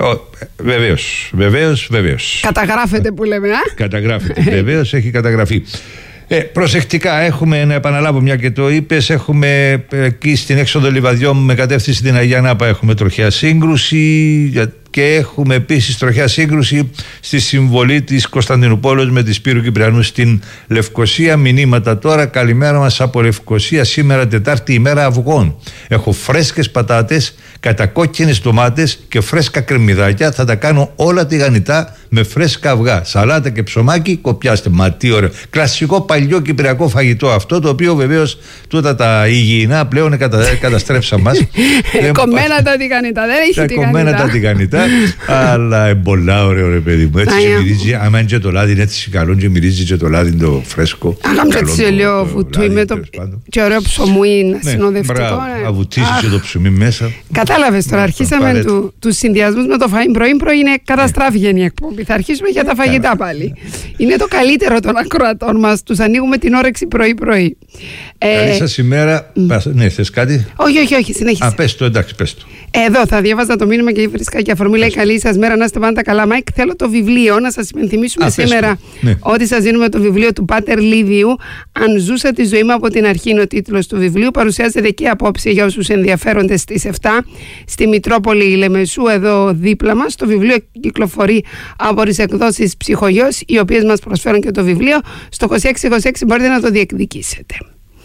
Βεβαίως, βεβαίως, βεβαίως. Καταγράφεται που λέμε, α? Καταγράφεται, βεβαίως, έχει καταγραφεί. Ε, προσεκτικά έχουμε, να επαναλάβω μια και το είπες, έχουμε εκεί στην έξοδο Λιβαδιών με κατεύθυνση στην Αγία Νάπα έχουμε τροχιά σύγκρουση και έχουμε επίσης τροχιά σύγκρουση στη συμβολή της Κωνσταντινούπολης με τη Σπύρου Κυπριανού στην Λευκοσία. Μηνύματα τώρα, καλημέρα μας από Λευκοσία, σήμερα Τετάρτη ημέρα αυγών. Έχω φρέσκες πατάτες, κατακόκκινες ντομάτες και φρέσκα κρεμμυδάκια. Θα τα κάνω όλα τηγανιτά με φρέσκα αυγά. Σαλάτα και ψωμάκι, κοπιάστε. Μα τι ωραίο. Κλασικό παλιό κυπριακό φαγητό αυτό, το οποίο βεβαίως τούτα τα υγιεινά πλέον κατα... καταστρέψαν μας. Κομμένα τα τηγανιτά, δεν έχει τηγανιτά. Κομμένα τα τηγανιτά, αλλά είναι πολλά ωραίο ρε παιδί μου. Έτσι και μυρίζει, άμα είναι και το λάδι είναι έτσι καλό και μυρίζει και το λάδι το φρέσκο. Αγάμε έτσι λίγο βουτούι με το και ωραίο ψωμί συνοδευτικό. Να βουτήσεις και το ψωμί μέσα. Κατάλαβες τώρα, αρχίσαμε τους συνδυασμούς με το φαΐν πρωί-πρωί, είναι καταστράφηκε η εκπομπή. Θα αρχίσουμε για τα φαγητά πάλι. Είναι το καλύτερο των ακροατών μας, τους ανοίγουμε την όρεξη πρωί-πρωί. Καλή σας ημέρα. Ναι, θες κάτι? Όχι, όχι, όχι, συνέχισε. Α, πες το, εντάξει, πες το. Εδώ θα διάβαζα το μήνυμα και βρίσκα και αφορμή. Λέει καλή σας μέρα, να είστε πάντα καλά. Μάικ, θέλω το βιβλίο να σας υπενθυμίσουμε Α, σήμερα ναι. ότι σας δίνουμε το βιβλίο του Πάτερ Λίβιου. Αν ζούσα τη ζωή μου από την αρχή, είναι ο τίτλος του βιβλίου. Παρουσιάζεται και απόψε για όσους ενδιαφέρονται στις επτά στη Μητρόπολη Λεμεσού, εδώ δίπλα μας. Το βιβλίο κυκλοφορεί από τις εκδόσεις Ψυχογιός, οι οποίες μας προσφέρουν και το βιβλίο. Στο είκοσι έξι είκοσι έξι μπορείτε να το διεκδικήσετε.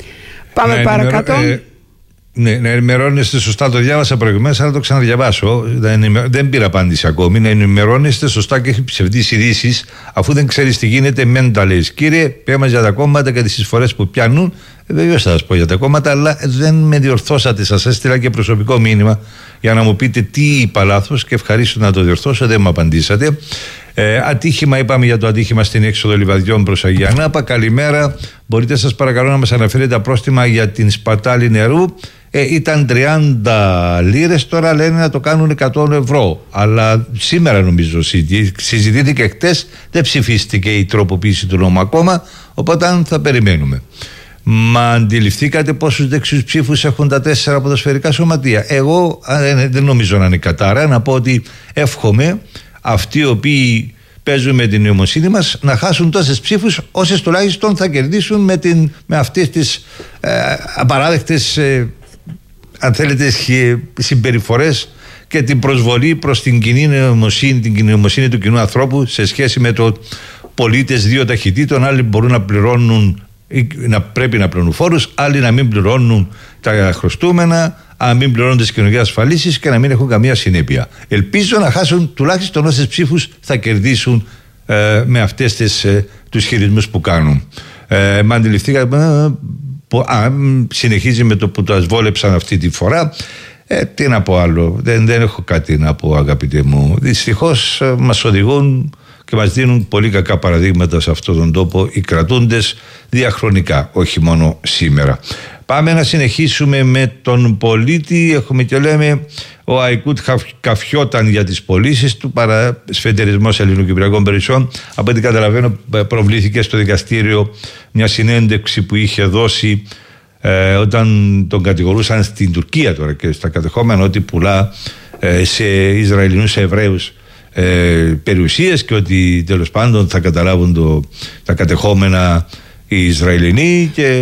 Πάμε ναι, παρακάτω. Ε... Ναι, να ενημερώνεστε σωστά, το διάβασα προηγουμένως, αλλά το ξαναδιαβάσω. Δεν πήρα απάντηση ακόμη. Να ενημερώνεστε σωστά και έχει ψευδείς ειδήσεις, αφού δεν ξέρεις τι γίνεται, μεν τα λες. Κύριε, πέμε για τα κόμματα και τις εισφορές που πιάνουν. Βεβαίως θα σας πω για τα κόμματα, αλλά δεν με διορθώσατε. Σας έστειλα και προσωπικό μήνυμα για να μου πείτε τι είπα λάθος και ευχαρίστω να το διορθώσω. Δεν μου απαντήσατε. Ε, ατύχημα, είπαμε για το ατύχημα στην έξοδο Λιβαδιών προς Αγία Νάπα. Καλημέρα. Μπορείτε σας παρακαλώ να μας αναφέρετε τα πρόστιμα για την σπατάλη νερού. Ε, ήταν τριάντα λίρες, τώρα λένε να το κάνουν εκατό ευρώ. Αλλά σήμερα νομίζω συζητήθηκε χτες, δεν ψηφίστηκε η τροποποίηση του νόμου ακόμα, οπότε θα περιμένουμε. Μα αντιληφθήκατε πόσους δεξιούς ψήφους έχουν τα τέσσερα ποδοσφαιρικά σωματεία? Εγώ δεν νομίζω να είναι κατάρα να πω ότι εύχομαι αυτοί οι οποίοι παίζουν με την νοημοσύνη μας να χάσουν τόσες ψήφους όσες τουλάχιστον θα κερδίσουν με, την, με αυτές τις ε, απαράδεκτες ε, αν θέλετε συμπεριφορές και την προσβολή προς την κοινή νοημοσύνη, την νοημοσύνη του κοινού ανθρώπου σε σχέση με το πολίτες δύο ταχυτήτων. Άλλοι μπορούν να πληρώνουν ή να πρέπει να πληρώνουν φόρους, άλλοι να μην πληρώνουν τα χρωστούμενα, να μην πληρώνουν τις κοινωνικές ασφαλίσεις και να μην έχουν καμία συνέπεια. Ελπίζω να χάσουν τουλάχιστον όσες ψήφους θα κερδίσουν ε, με αυτές τις, ε, τους χειρισμούς που κάνουν. Ε, με αντιληφθήκατε, ε, συνεχίζει με το που το ασβόλεψαν αυτή τη φορά. Ε, τι να πω άλλο, δεν, δεν έχω κάτι να πω, αγαπητέ μου. Δυστυχώς ε, μας οδηγούν και μας δίνουν πολύ κακά παραδείγματα σε αυτόν τον τόπο οι κρατούντες διαχρονικά, όχι μόνο σήμερα. Πάμε να συνεχίσουμε με τον πολίτη. Έχουμε και λέμε ο Αϊκούτ καφιόταν για τις πωλήσεις του, παρά σφετερισμός ελληνοκυπριακών περισσών. Από ό,τι καταλαβαίνω προβλήθηκε στο δικαστήριο μια συνέντευξη που είχε δώσει ε, όταν τον κατηγορούσαν στην Τουρκία τώρα και στα κατεχόμενα ότι πουλά ε, σε Ισραηλινούς Εβραίους ε, περιουσίες και ότι τέλος πάντων θα καταλάβουν το, τα κατεχόμενα οι Ισραηλινοί, και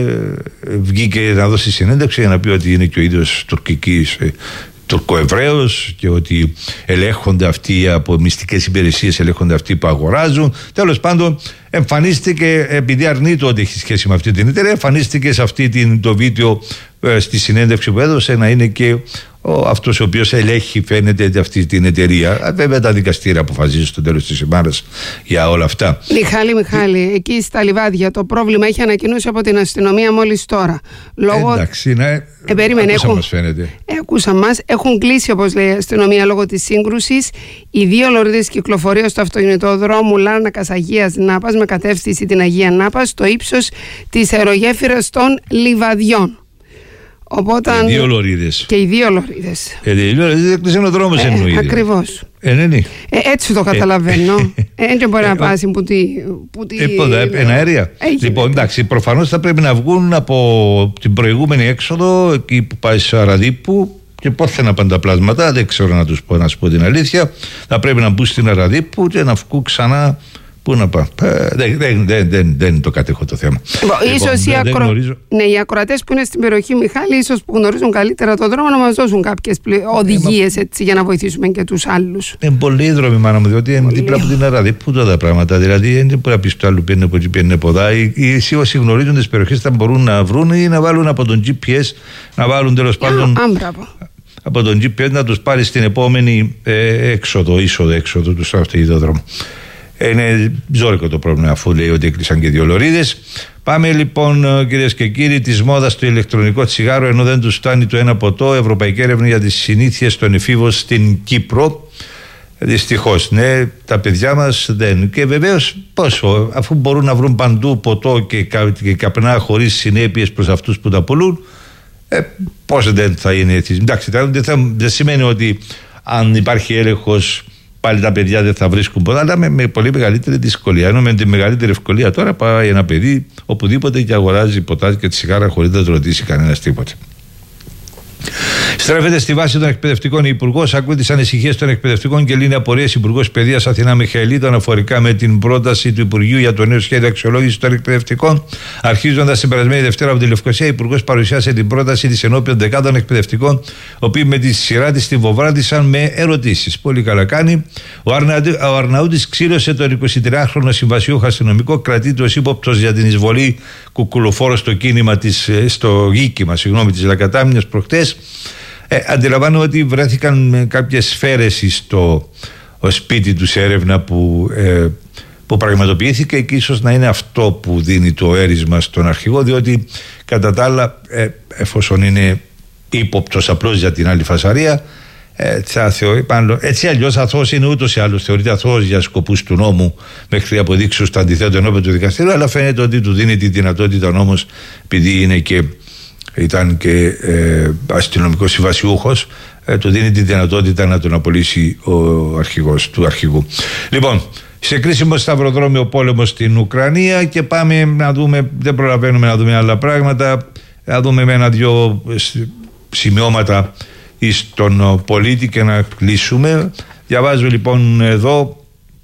βγήκε να δώσει συνέντευξη για να πει ότι είναι και ο ίδιος τουρκικής Τουρκοεβραίος και ότι ελέγχονται αυτοί από μυστικές υπηρεσίες, ελέγχονται αυτοί που αγοράζουν. Τέλος πάντων εμφανίστηκε, επειδή αρνείται ότι έχει σχέση με αυτή την εταιρεία, εμφανίστηκε σε αυτή την, το βίντεο ε, στη συνέντευξη που έδωσε να είναι και ο, αυτός ο οποίος ελέγχει, φαίνεται, αυτή την εταιρεία. Βέβαια τα δικαστήρια αποφασίζουν στο τέλος της ημέρας για όλα αυτά. Μιχάλη, Μιχάλη, εκεί στα Λιβάδια το πρόβλημα έχει ανακοινώσει από την αστυνομία μόλις τώρα. Λόγω... Εντάξει, ναι. Ε, περίμενε, ακούσα έχουν... μας φαίνεται. Ε, ακούσαν μας. Έχουν κλείσει, όπως λέει η αστυνομία, λόγω της σύγκρουσης οι δύο λωρίδες κυκλοφορίας του αυτοκινητοδρόμου Λάρνακας Αγίας Νάπας με κατεύθυνση την Αγία Νάπα στο ύψος της αερογέφυρας των Λιβαδιών. Οπότε, οι δύο λωρίδες. Και οι δύο λωρίδες. Ε, οι δύο λωρίδες έκλεισαν ο δρόμος, ε, εννοείται. Ακριβώς. Ε, ναι, ναι. Ε, έτσι το καταλαβαίνω. Έτσι ε, μπορεί να πάσει που τη... Που τη... Ε, εν αέρια. Λοιπόν, εντάξει, προφανώς θα πρέπει να βγουν από την προηγούμενη έξοδο, εκεί που πάει σε Αραδίπου, και πότε να πάνε τα πλάσματα, δεν ξέρω να τους πω, να σου πω την αλήθεια. Θα πρέπει να μπουν στην Αραδίπου και να βγουν ξανά. Πού να πάω. Δεν, δεν, δεν, δεν, δεν το κατέχω το θέμα. Λοιπόν, ίσως οι, ακρο... ναι, οι ακροατές που είναι στην περιοχή, Μιχάλη, ίσως που γνωρίζουν καλύτερα τον δρόμο, να μας δώσουν κάποιες πλη... οδηγίες έτσι, για να βοηθήσουμε και τους άλλους. Είναι πολύ δρόμοι, μάνα μου, διότι είναι δίπλα από την Αραδί. Πού τώρα τα πράγματα. Δηλαδή, δεν μπορεί να πει στο άλλο πιένει από εκεί, πιένει από εδώ. Οι όσοι γνωρίζουν τις περιοχές θα μπορούν να βρουν ή να βάλουν από τον τζι πι ες, να βάλουν τέλος πάντων. Από τον τζι πι ες να τους πάρει στην επόμενη ε, έξοδο, είσοδο, έξοδο του στο αυτοκινητόδρομο. Είναι ζώρικο το πρόβλημα, αφού λέει ότι έκλεισαν και δύο λωρίδες. Πάμε λοιπόν, κυρίες και κύριοι, της μόδας του ηλεκτρονικό τσιγάρο, ενώ δεν τους φτάνει το ένα ποτό. Ευρωπαϊκή έρευνα για τις συνήθειες των εφήβων στην Κύπρο. Δυστυχώς, ναι, τα παιδιά μας δεν. Και βεβαίως πόσο, αφού μπορούν να βρουν παντού ποτό και, κα, και καπνά χωρίς συνέπειες προς αυτούς που τα πουλούν, ε, πώς δεν θα είναι έτσι. Εντάξει, δεν, θα, δεν σημαίνει ότι αν υπάρχει έλεγχος πάλι τα παιδιά δεν θα βρίσκουν ποτέ, αλλά με, με πολύ μεγαλύτερη δυσκολία. Ενώ με τη μεγαλύτερη ευκολία τώρα πάει ένα παιδί οπουδήποτε και αγοράζει ποτά και τη σιγάρα χωρίς να το ρωτήσει κανένας τίποτα. Στρέφεται στη βάση των εκπαιδευτικών. Η Υπουργός ακούει τις ανησυχίες των εκπαιδευτικών και λύνει απορίες. Υπουργός Παιδείας Αθηνά Μιχαηλίδου αναφορικά με την πρόταση του Υπουργείου για το νέο σχέδιο αξιολόγησης των εκπαιδευτικών. Αρχίζοντας την περασμένη Δευτέρα από τη Λευκοσία, ο Υπουργός παρουσιάσε την πρόταση της ενώπιον δεκάδων εκπαιδευτικών, οι οποίοι με τη σειρά της την βοβράδισαν με ερωτήσεις. Πολύ καλά κάνει. Ο, Αρνα... ο Αρναούτης ξύρωσε τον εικοσιτριάχρονο συμβασιούχο αστυνομικό, κρατείται ως ύποπτος για την εισβολή κουκουλοφόρο στο κίνημα της, στο γίκημα συγγνώμη, της Λακατάμινας προχτές. Ε, αντιλαμβάνω ότι βρέθηκαν κάποιες σφαίρες στο σπίτι του σε έρευνα που, ε, που πραγματοποιήθηκε και ίσως να είναι αυτό που δίνει το έρισμα στον αρχηγό, διότι κατά τα άλλα ε, εφόσον είναι ύποπτος απλώς για την άλλη φασαρία, ε, θα θεωρεί πάνω, έτσι αλλιώς αθώος είναι ούτως ή άλλως, θεωρείται αθώος για σκοπούς του νόμου μέχρι αποδείξεις το αντιθέτω ενώπιον του δικαστήριου, αλλά φαίνεται ότι του δίνει τη δυνατότητα ο νόμος, επειδή είναι και ήταν και ε, αστυνομικός συμβασιούχος, ε, του δίνει τη δυνατότητα να τον απολύσει ο αρχηγός του αρχηγού. Λοιπόν, σε κρίσιμο σταυροδρόμιο πόλεμο στην Ουκρανία και πάμε να δούμε, δεν προλαβαίνουμε να δούμε άλλα πράγματα, να δούμε με ένα-δυο σημειώματα στον πολίτη και να κλείσουμε. Διαβάζω λοιπόν εδώ,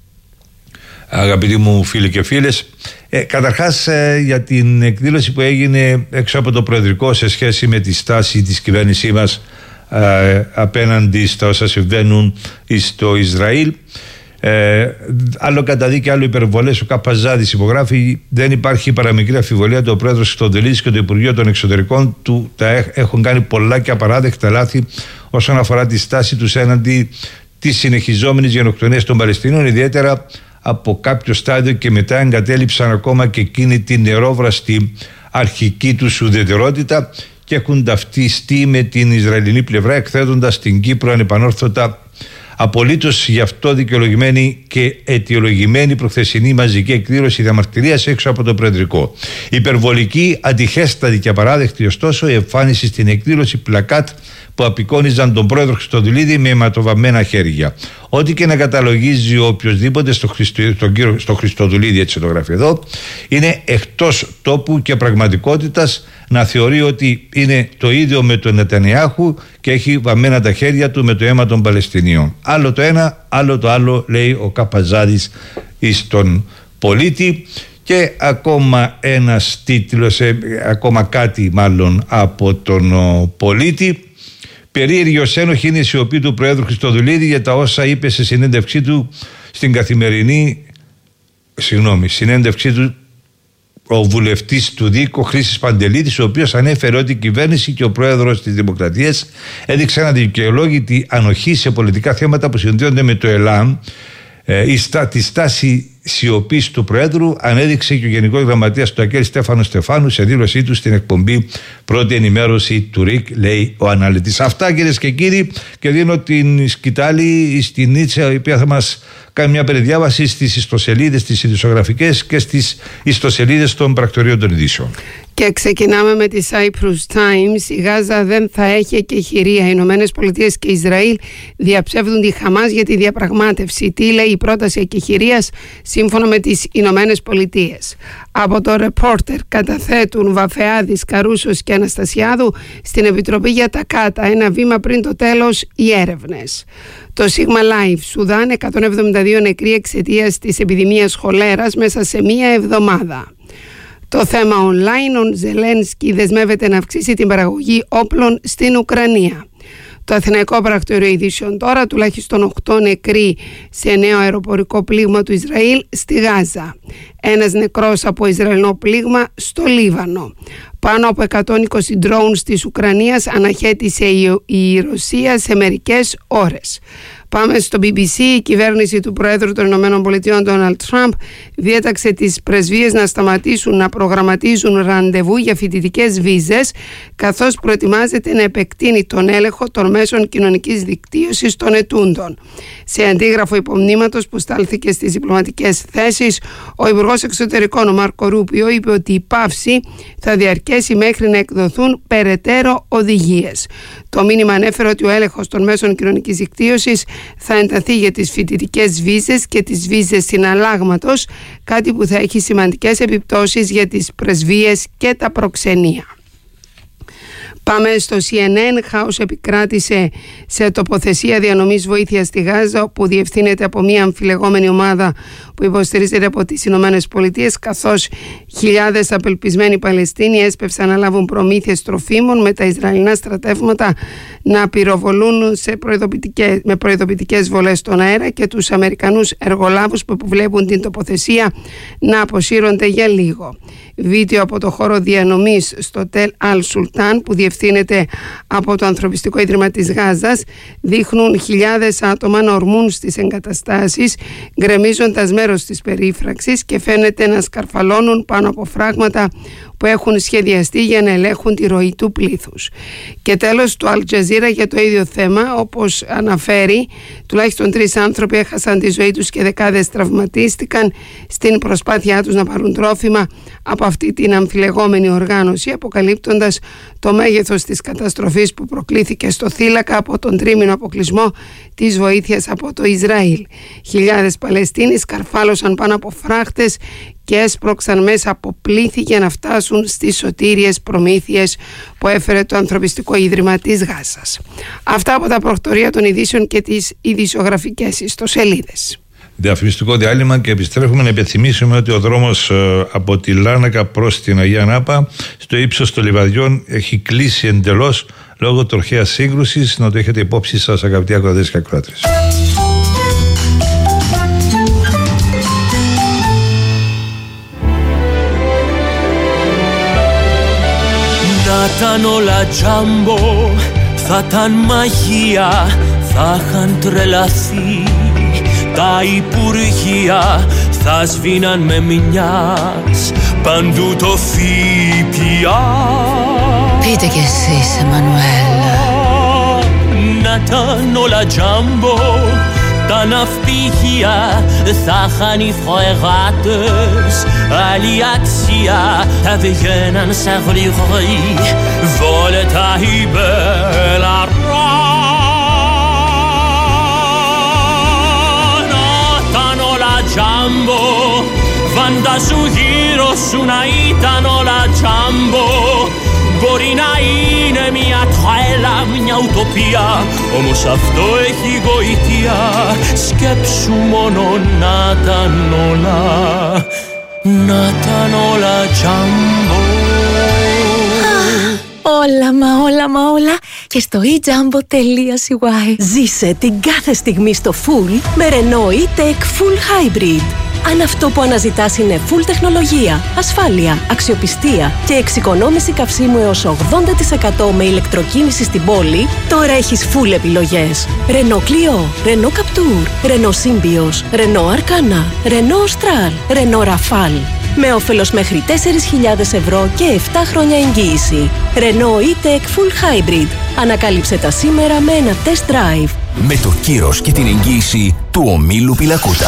αγαπητοί μου φίλοι και φίλες, ε, καταρχάς ε, για την εκδήλωση που έγινε έξω από το Προεδρικό σε σχέση με τη στάση της κυβέρνησής μας ε, απέναντι στα όσα συμβαίνουν στο Ισραήλ. Ε, άλλο καταδίκη, άλλο υπερβολές. Ο Καπαζάδης υπογράφει: δεν υπάρχει παραμικρή αμφιβολία ότι ο πρόεδρος Χριστοδουλίδης και το Υπουργείο των Εξωτερικών του τα έχουν κάνει πολλά και απαράδεκτα λάθη όσον αφορά τη στάση τους έναντι της συνεχιζόμενης γενοκτονίας των Παλαιστινίων, ιδιαίτερα από κάποιο στάδιο και μετά εγκατέλειψαν ακόμα και εκείνη την νερόβραστη αρχική τους ουδετερότητα και έχουν ταυτιστεί με την Ισραηλινή πλευρά, εκθέτοντας την Κύπρο ανεπανόρθωτα. Απολύτως γι' αυτό δικαιολογημένη και αιτιολογημένη προχθεσινή μαζική εκδήλωση διαμαρτυρίας έξω από το Προεδρικό. Υπερβολική, αντιχέστατη και απαράδεκτη ωστόσο η εμφάνιση στην εκδήλωση πλακάτ που απεικόνιζαν τον πρόεδρο Χριστοδουλίδη με αιματοβαμμένα χέρια. Ό,τι και να καταλογίζει οποιοδήποτε στο, Χριστο, στον κύριο, στο Χριστοδουλίδη, έτσι το γράφει εδώ, είναι εκτός τόπου και πραγματικότητας να θεωρεί ότι είναι το ίδιο με τον Νετανιάχου και έχει βαμμένα τα χέρια του με το αίμα των Παλαιστινίων. Άλλο το ένα, άλλο το άλλο, λέει ο Καπαζάδης εις τον πολίτη. Και ακόμα ένας τίτλος, ε, ακόμα κάτι μάλλον από τον ο, πολίτη. Περίεργη ως ένοχη είναι η σιωπή του Προέδρου Χριστοδουλίδη για τα όσα είπε σε συνέντευξή του στην καθημερινή, συγγνώμη, συνέντευξή του ο βουλευτής του ΔΙΚ, ο Χρήστης Παντελίδης, ο οποίος ανέφερε ότι η κυβέρνηση και ο πρόεδρος της Δημοκρατίας έδειξαν αδικαιολόγητη ανοχή σε πολιτικά θέματα που συνδέονται με το ΕΛΑΜ. Ε, η στα, τη στάση σιωπής του Προέδρου ανέδειξε και ο Γενικός Γραμματέας του ΑΚΕΛ Στέφανος Στεφάνου σε δήλωσή του στην εκπομπή Πρώτη Ενημέρωση του ΡΙΚ, λέει ο αναλυτής. Αυτά, κυρίες και κύριοι, και δίνω την σκητάλη στην Νίτσα, η οποία θα μας κάνει μια περιδιάβαση στις ιστοσελίδες, τις ειδησιογραφικές και στις ιστοσελίδες των πρακτορείων των ειδήσεων. Και ξεκινάμε με τη Cyprus Times. Η Γάζα δεν θα έχει εκεχηρία. Οι Ηνωμένες Πολιτείες και Ισραήλ διαψεύδουν τη Χαμάς για τη διαπραγμάτευση. Τι λέει η πρόταση εκεχηρίας σύμφωνα με τις Ηνωμένες Πολιτείες? Από το Reporter καταθέτουν Βαφεάδης, Καρούσος και Αναστασιάδου στην Επιτροπή για τα Κάτα. Ένα βήμα πριν το τέλος οι έρευνες. Το Sigma Life, Σουδάν, εκατόν εβδομήντα δύο νεκροί εξαιτίας της επιδημίας χολέρας μέσα σε μία εβδομάδα. Το θέμα online, ο Ζελένσκι δεσμεύεται να αυξήσει την παραγωγή όπλων στην Ουκρανία. Το Αθηναϊκό Πρακτορείο Ειδήσεων τώρα, τουλάχιστον οκτώ νεκροί σε νέο αεροπορικό πλήγμα του Ισραήλ στη Γάζα. Ένας νεκρός από Ισραηλινό πλήγμα στο Λίβανο. Πάνω από εκατόν είκοσι drones της Ουκρανίας αναχέτησε η Ρωσία σε μερικές ώρες. Πάμε στο μπι μπι σι. Η κυβέρνηση του Προέδρου των Ηνωμένων Πολιτειών, Ντόναλντ Τραμπ, διέταξε τις πρεσβείες να σταματήσουν να προγραμματίζουν ραντεβού για φοιτητικές βίζες, καθώς προετοιμάζεται να επεκτείνει τον έλεγχο των μέσων κοινωνικής δικτύωσης των ετούντων. Σε αντίγραφο υπομνήματος που στάλθηκε στις διπλωματικές θέσεις, ο Υπουργός Εξωτερικών, ο Μάρκο Ρούπιο, είπε ότι η παύση θα διαρκέσει μέχρι να εκδοθούν περαιτέρω οδηγίες. Το μήνυμα ανέφερε ότι ο έλεγχος των μέσων κοινωνικής δικτύωσης θα ενταθεί για τις φοιτητικές βίζες και τις βίζες συναλλάγματος, κάτι που θα έχει σημαντικές επιπτώσεις για τις πρεσβείες και τα προξενία. Πάμε στο σι εν εν. Χάος επικράτησε σε τοποθεσία διανομής βοήθειας στη Γάζα, που διευθύνεται από μια αμφιλεγόμενη ομάδα που υποστηρίζεται από τις Ηνωμένες Πολιτείες, καθώς χιλιάδες απελπισμένοι Παλαιστίνοι έσπευσαν να λάβουν προμήθειες τροφίμων, με τα Ισραηλινά στρατεύματα να πυροβολούν σε προειδοποιητικές, με προειδοποιητικές βολές στον αέρα και τους Αμερικανούς εργολάβους που βλέπουν την τοποθεσία να αποσύρονται για λίγο. Βίντεο από το χώρο διανομής στο Τελ Αλ Σουλτάν, που διευθύνεται από το Ανθρωπιστικό Ίδρυμα της Γάζας, δείχνουν χιλιάδες άτομα να ορμούν στις εγκαταστάσεις, γκρεμίζοντας μέρος της περίφραξης, και φαίνεται να σκαρφαλώνουν πάνω από φράγματα που έχουν σχεδιαστεί για να ελέγχουν τη ροή του πλήθους. Και τέλος, το Al Jazeera για το ίδιο θέμα, όπως αναφέρει, τουλάχιστον τρεις άνθρωποι έχασαν τη ζωή τους και δεκάδες τραυματίστηκαν στην προσπάθειά τους να πάρουν τρόφιμα από αυτή την αμφιλεγόμενη οργάνωση, αποκαλύπτοντας το μέγεθος της καταστροφής που προκλήθηκε στο θύλακα από τον τρίμηνο αποκλεισμό της βοήθειας από το Ισραήλ. Χιλιάδες Παλαιστίνοι σκαρφάλωσαν πάνω από φράχτες και έσπρωξαν μέσα από πλήθη για να φτάσουν στις σωτήριες προμήθειες που έφερε το Ανθρωπιστικό Ίδρυμα της Γάζας. Αυτά από τα προχωρία των ειδήσεων και τις ειδησιογραφικές ιστοσελίδες. Διαφημιστικό διάλειμμα και επιστρέφουμε να υπενθυμίσουμε ότι ο δρόμος από τη Λάρνακα προς την Αγία Νάπα στο ύψος των Λιβαδιών έχει κλείσει εντελώς λόγω τροχαίας σύγκρουσης. Να το έχετε υπόψη σας, αγαπητοί ακροατές και ακροάτριες. Να ήταν όλα τζάμπο, θα ήταν μαγεία, θα είχαν τρελαθεί τα υπουργεία, θα σβήναν με μιας παντού το ΦΠΑ. Πείτε κι εσείς, Εμμανουέλ. Να ήταν όλα τζάμπο, τα ναυπηγεία, θα είχαν οι φρεγάτες άλλη αξία, θα βγαίναν σε γρηγορή βόλετα η μπελαρά. Τζάμπο, φαντάζου γύρω σου να ήταν όλα τζάμπο. Μπορεί να είναι μια τρέλα, μια ουτοπία, όμως αυτό έχει γοητεία. Σκέψου μόνο να ήταν όλα, να ήταν όλα τζάμπο. Όλα μα όλα μα όλα και στο e jambo τελεία c y. Ζήσε την κάθε στιγμή στο full με Renault E-Tech Full Hybrid. Αν αυτό που αναζητάς είναι full τεχνολογία, ασφάλεια, αξιοπιστία και εξοικονόμηση καυσίμου έως ογδόντα τοις εκατό με ηλεκτροκίνηση στην πόλη, τώρα έχεις full επιλογές. Renault Clio, Renault Captur, Renault Symbioz, Renault Arcana, Renault Austral, Renault Rafale. Με όφελος μέχρι τέσσερις χιλιάδες ευρώ και επτά χρόνια εγγύηση. Renault E-Tech Full Hybrid. Ανακάλυψε τα σήμερα με ένα test drive. Με το κύρος και την εγγύηση του ομίλου Πιλακούτα.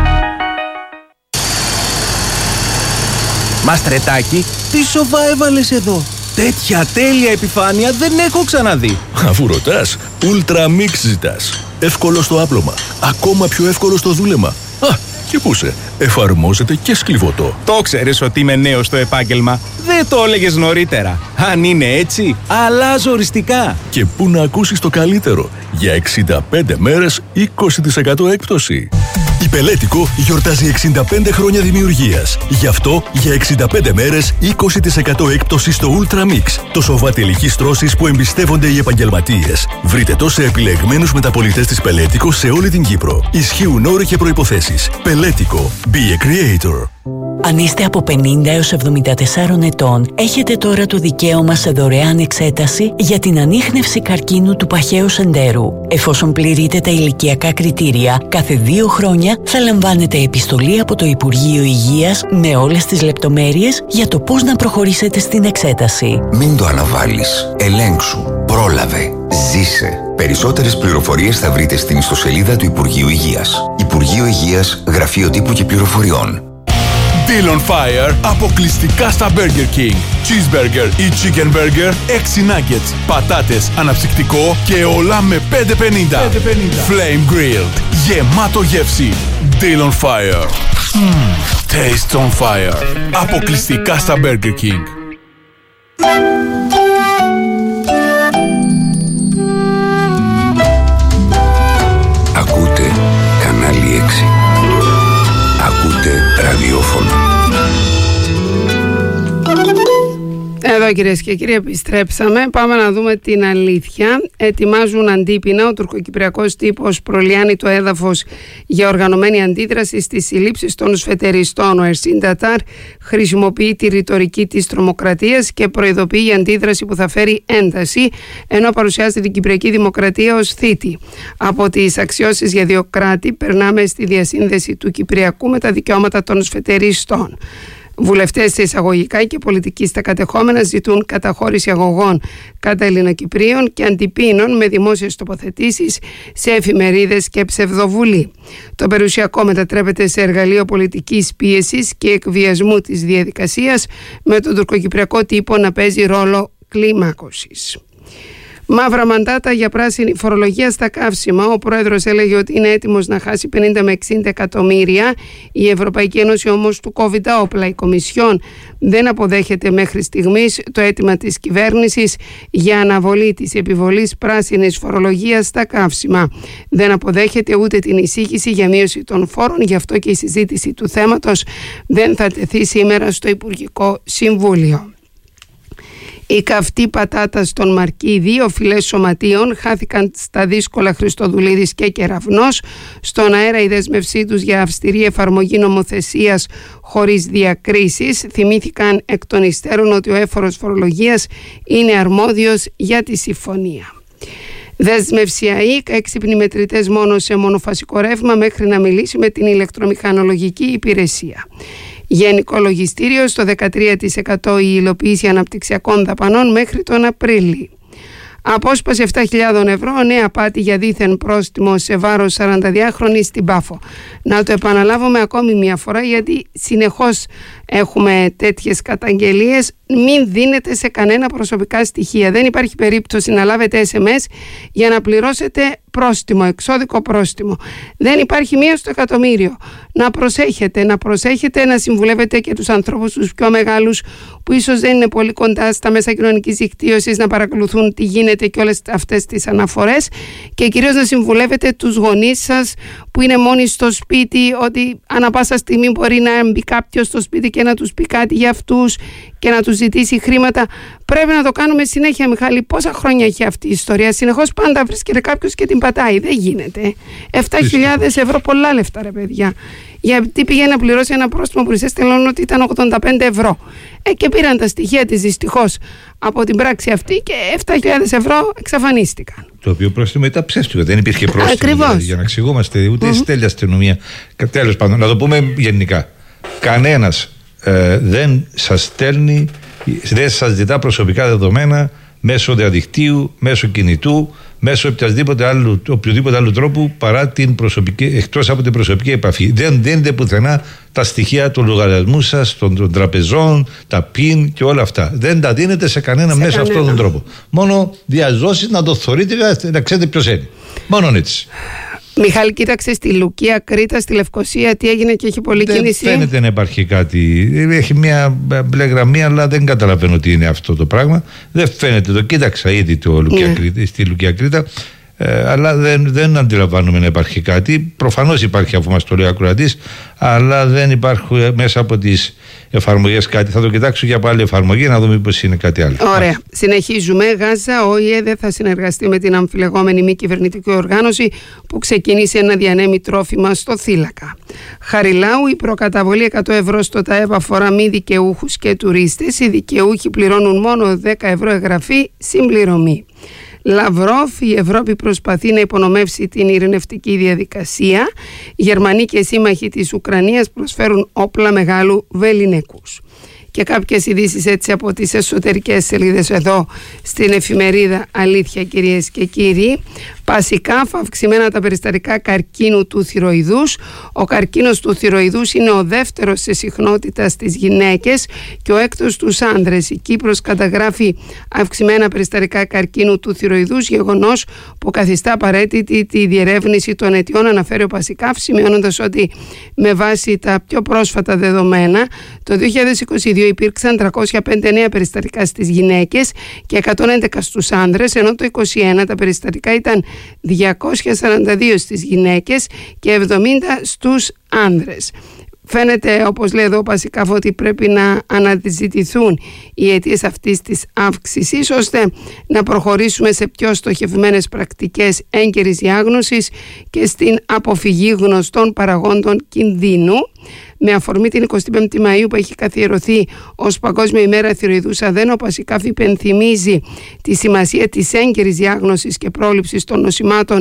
Μαστρετάκι, τι σοβά έβαλες εδώ. Τέτοια τέλεια επιφάνεια δεν έχω ξαναδεί. Αφού ρωτάς, Ultra Mix ζητάς. Εύκολο στο άπλωμα, ακόμα πιο εύκολο στο δούλεμα. Α, και πού σε, εφαρμόζεται και σκλιβωτό. Το ξέρεις ότι είμαι νέος στο επάγγελμα. Δεν το έλεγες νωρίτερα. Αν είναι έτσι, αλλάζω οριστικά. Και πού να ακούσεις το καλύτερο. Για εξήντα πέντε μέρες είκοσι τοις εκατό έκπτωση. Η Πελέτικο γιορτάζει εξήντα πέντε χρόνια δημιουργίας. Γι' αυτό για εξήντα πέντε μέρες είκοσι τοις εκατό έκπτωση στο Ultra Mix. Το σοβά τελικής στρώσης που εμπιστεύονται οι επαγγελματίες. Βρείτε το σε επιλεγμένους μεταπωλητές της Πελέτικο σε όλη την Κύπρο. Ισχύουν όροι και προϋποθέσεις. Πελέτικο. Be a creator. Αν είστε από πενήντα έως εβδομήντα τεσσάρων ετών, έχετε τώρα το δικαίωμα σε δωρεάν εξέταση για την ανίχνευση καρκίνου του παχαίου σεντέρου. Εφόσον πληρείτε τα ηλικιακά κριτήρια, κάθε δύο χρόνια θα λαμβάνετε επιστολή από το Υπουργείο Υγείας με όλες τις λεπτομέρειες για το πώς να προχωρήσετε στην εξέταση. Μην το αναβάλεις. Ελέγξου. Πρόλαβε. Ζήσε. Περισσότερες πληροφορίες θα βρείτε στην ιστοσελίδα του Υπουργείου Υγείας. Υπουργείο Υγείας, Γραφείο Τύπου και Πληροφοριών. Deal on Fire αποκλειστικά στα Burger King. Cheeseburger ή Chicken Burger, έξι nuggets, πατάτες, αναψυκτικό και όλα με πέντε πενήντα. Flame Grilled, γεμάτο γεύση. Deal on Fire. Mm, taste on Fire. Αποκλειστικά στα Burger King. Ακούτε κανάλι έξι. Ακούτε ραδιόφωνο. Εδώ κυρίες και κύριοι επιστρέψαμε. Πάμε να δούμε την αλήθεια. Ετοιμάζουν αντίπεινα. Ο τουρκοκυπριακός τύπος προλιάνει το έδαφος για οργανωμένη αντίδραση στις συλλήψεις των σφετεριστών. Ο Ερσίν Τατάρ χρησιμοποιεί τη ρητορική της τρομοκρατίας και προειδοποιεί η αντίδραση που θα φέρει ένταση, ενώ παρουσιάζει την Κυπριακή Δημοκρατία ως θήτη. Από τις αξιώσεις για δύο κράτη περνάμε στη διασύνδεση του Κυπριακού με τα δικαιώματα των σφετεριστών. Βουλευτές σε εισαγωγικά και πολιτικοί στα κατεχόμενα ζητούν καταχώρηση αγωγών κατά Ελληνοκυπρίων και αντιπίνων με δημόσιες τοποθετήσεις σε εφημερίδες και ψευδοβουλή. Το περιουσιακό μετατρέπεται σε εργαλείο πολιτικής πίεσης και εκβιασμού της διαδικασίας, με τον τουρκοκυπριακό τύπο να παίζει ρόλο κλιμάκωσης. Μαύρα μαντάτα για πράσινη φορολογία στα καύσιμα. Ο πρόεδρος έλεγε ότι είναι έτοιμος να χάσει πενήντα με εξήντα εκατομμύρια. Η Ευρωπαϊκή Ένωση όμως του κόβει τα όπλα. Η Κομισιόν δεν αποδέχεται μέχρι στιγμής το αίτημα της κυβέρνησης για αναβολή της επιβολής πράσινης φορολογίας στα καύσιμα. Δεν αποδέχεται ούτε την εισήγηση για μείωση των φόρων. Γι' αυτό και η συζήτηση του θέματος δεν θα τεθεί σήμερα στο Υπουργικό Συμβούλιο. Η καυτή πατάτα στον Μαρκή, δύο φυλές σωματείων χάθηκαν στα δύσκολα Χριστοδουλίδης και Κεραυνός. Στον αέρα η δέσμευσή τους για αυστηρή εφαρμογή νομοθεσίας χωρίς διακρίσεις. Θυμήθηκαν εκ των υστέρων ότι ο έφορος φορολογίας είναι αρμόδιος για τη συμφωνία. Δέσμευση ΑΕΚ, έξυπνοι μετρητές μόνο σε μονοφασικό ρεύμα μέχρι να μιλήσει με την ηλεκτρομηχανολογική υπηρεσία. Γενικό λογιστήριο στο δεκατρία τοις εκατό η υλοποίηση αναπτυξιακών δαπανών μέχρι τον Απρίλιο. Απόσπαση επτά χιλιάδες ευρώ, νέα απάτη για δίθεν πρόστιμο σε βάρος σαρανταδυάχρονη στην Πάφο. Να το επαναλάβουμε ακόμη μια φορά, γιατί συνεχώς έχουμε τέτοιες καταγγελίες. Μην δίνετε σε κανένα προσωπικά στοιχεία. Δεν υπάρχει περίπτωση να λάβετε ες εμ ες για να πληρώσετε πρόστιμο, εξώδικο πρόστιμο. Δεν υπάρχει μία στο εκατομμύριο. Να προσέχετε, να προσέχετε, να συμβουλεύετε και τους ανθρώπους τους πιο μεγάλους που ίσως δεν είναι πολύ κοντά στα μέσα κοινωνικής δικτύωσης να παρακολουθούν τι γίνεται και όλες αυτές τις αναφορές, και κυρίως να συμβουλεύετε τους γονείς σας που είναι μόνοι στο σπίτι, ότι ανά πάσα στιγμή μπορεί να μπει κάποιος στο σπίτι και να τους πει κάτι για αυτούς και να τους ζητήσει χρήματα. Πρέπει να το κάνουμε συνέχεια, Μιχάλη. Πόσα χρόνια έχει αυτή η ιστορία? Συνεχώς πάντα βρίσκεται κάποιος και την πατάει. Δεν γίνεται. επτά χιλιάδες ευρώ, πολλά λεφτά, ρε παιδιά. Γιατί πήγε να πληρώσει ένα πρόστιμο που στέλνουν ότι ήταν ογδόντα πέντε ευρώ. Ε, και πήραν τα στοιχεία της δυστυχώς από την πράξη αυτή και επτά χιλιάδες ευρώ εξαφανίστηκαν. Το οποίο πρόστιμο ήταν ψεύτικο. Δεν υπήρχε πρόστιμο. Δηλαδή, για να εξηγούμαστε, ούτε mm-hmm. στέλνει αστυνομία. Τέλος πάντων, να το πούμε γενικά. Κανένας ε, δεν σας στέλνει, δεν σας ζητά προσωπικά δεδομένα μέσω διαδικτύου, μέσω κινητού, μέσω οποιοδήποτε άλλου, οποιοδήποτε άλλου τρόπου παρά την προσωπική, εκτός από την προσωπική επαφή. Δεν δίνετε πουθενά τα στοιχεία του λογαριασμού σας, των, των τραπεζών, τα πιν και όλα αυτά. Δεν τα δίνετε σε κανένα σε μέσω αυτόν τον τρόπο. Μόνο διαζώσεις να το θωρείτε, να ξέρετε ποιος είναι. Μόνο έτσι. Μιχάλη, κοίταξε στη Λουκία, Κρήτα, στη Λευκοσία, τι έγινε και έχει πολλή δεν κίνηση. Δεν φαίνεται να υπάρχει κάτι. Έχει μια μπλε γραμμή, αλλά δεν καταλαβαίνω τι είναι αυτό το πράγμα. Δεν φαίνεται. Το κοίταξα ήδη το Λουκία, ναι. Κρήτα, στη Λουκία Κρήτα. Ε, αλλά δεν, δεν αντιλαμβάνομαι να υπάρχει κάτι. Προφανώς υπάρχει, αφού μας το λέει ο ακροατής, αλλά δεν υπάρχουν μέσα από τις εφαρμογές κάτι. Θα το κοιτάξω για από άλλη εφαρμογή να δούμε μήπως είναι κάτι άλλο. Ωραία. Ά. Συνεχίζουμε. Γάζα, ο ΙΕ δεν θα συνεργαστεί με την αμφιλεγόμενη μη κυβερνητική οργάνωση που ξεκίνησε να διανέμει τρόφιμα στο θύλακα. Χαριλάου, η προκαταβολή εκατό ευρώ στο ΤΑΕΠ αφορά μη δικαιούχους και τουρίστες. Οι δικαιούχοι πληρώνουν μόνο δέκα ευρώ εγγραφή συμπληρωμή. Λαυρόφ, η Ευρώπη προσπαθεί να υπονομεύσει την ειρηνευτική διαδικασία. Οι Γερμανοί και σύμμαχοι της Ουκρανίας προσφέρουν όπλα μεγάλου βεληνικούς. Και κάποιες ειδήσεις έτσι από τις εσωτερικές σελίδες εδώ στην εφημερίδα Αλήθεια, κυρίες και κύριοι. Πασικάφ, αυξημένα τα περιστατικά καρκίνου του θυροειδούς. Ο καρκίνος του θυροειδούς είναι ο δεύτερος σε συχνότητα στις γυναίκες και ο έκτος στους άνδρες. Η Κύπρος καταγράφει αυξημένα περιστατικά καρκίνου του θυροειδούς, γεγονός που καθιστά απαραίτητη τη διερεύνηση των αιτιών, αναφέρει ο Πασικάφ, σημειώνοντας ότι με βάση τα πιο πρόσφατα δεδομένα το δύο χιλιάδες είκοσι δύο υπήρξαν τριακόσια πέντε νέα περιστατικά στις γυναίκες και εκατόν έντεκα στους άνδρες, ενώ το είκοσι ένα τα περιστατικά ήταν διακόσια σαράντα δύο στις γυναίκες και εβδομήντα στους άνδρες. Φαίνεται, όπως λέει εδώ ο Πασικάφ, ότι πρέπει να αναζητηθούν οι αιτίες αυτής της αύξησης, ώστε να προχωρήσουμε σε πιο στοχευμένες πρακτικές έγκαιρης διάγνωσης και στην αποφυγή γνωστών παραγόντων κινδύνου. Με αφορμή την εικοστή πέμπτη Μαΐου που έχει καθιερωθεί ως Παγκόσμια ημέρα θυροειδούς αδένου, ο Πασικάφ υπενθυμίζει τη σημασία της έγκαιρης διάγνωσης και πρόληψης των νοσημάτων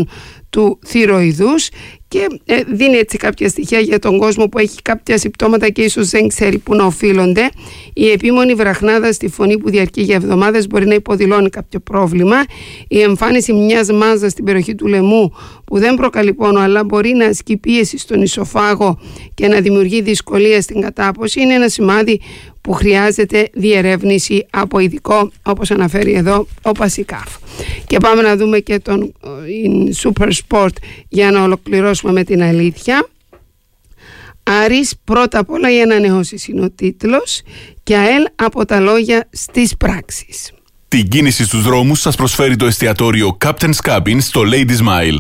του θηροειδούς και ε, δίνει έτσι κάποια στοιχεία για τον κόσμο που έχει κάποια συμπτώματα και ίσως δεν ξέρει που να οφείλονται. Η επίμονη βραχνάδα στη φωνή που διαρκεί για εβδομάδες μπορεί να υποδηλώνει κάποιο πρόβλημα. Η εμφάνιση μιας μάζας στην περιοχή του λαιμού που δεν προκαλεί πόνο αλλά μπορεί να ασκεί πίεση στον ισοφάγο και να δημιουργεί δυσκολία στην κατάποση είναι ένα σημάδι που χρειάζεται διερεύνηση από ειδικό, όπως αναφέρει εδώ ο Πασικάφ. Και πάμε να δούμε και τον Super Sport για να ολοκληρώσουμε με την αλήθεια. Άρης, πρώτα απ' όλα οι ανανεώσεις είναι ο τίτλος και ΑΕΛ από τα λόγια στις πράξεις. Την κίνηση στους δρόμους σας προσφέρει το εστιατόριο Captain's Cabin στο Ladies Mile.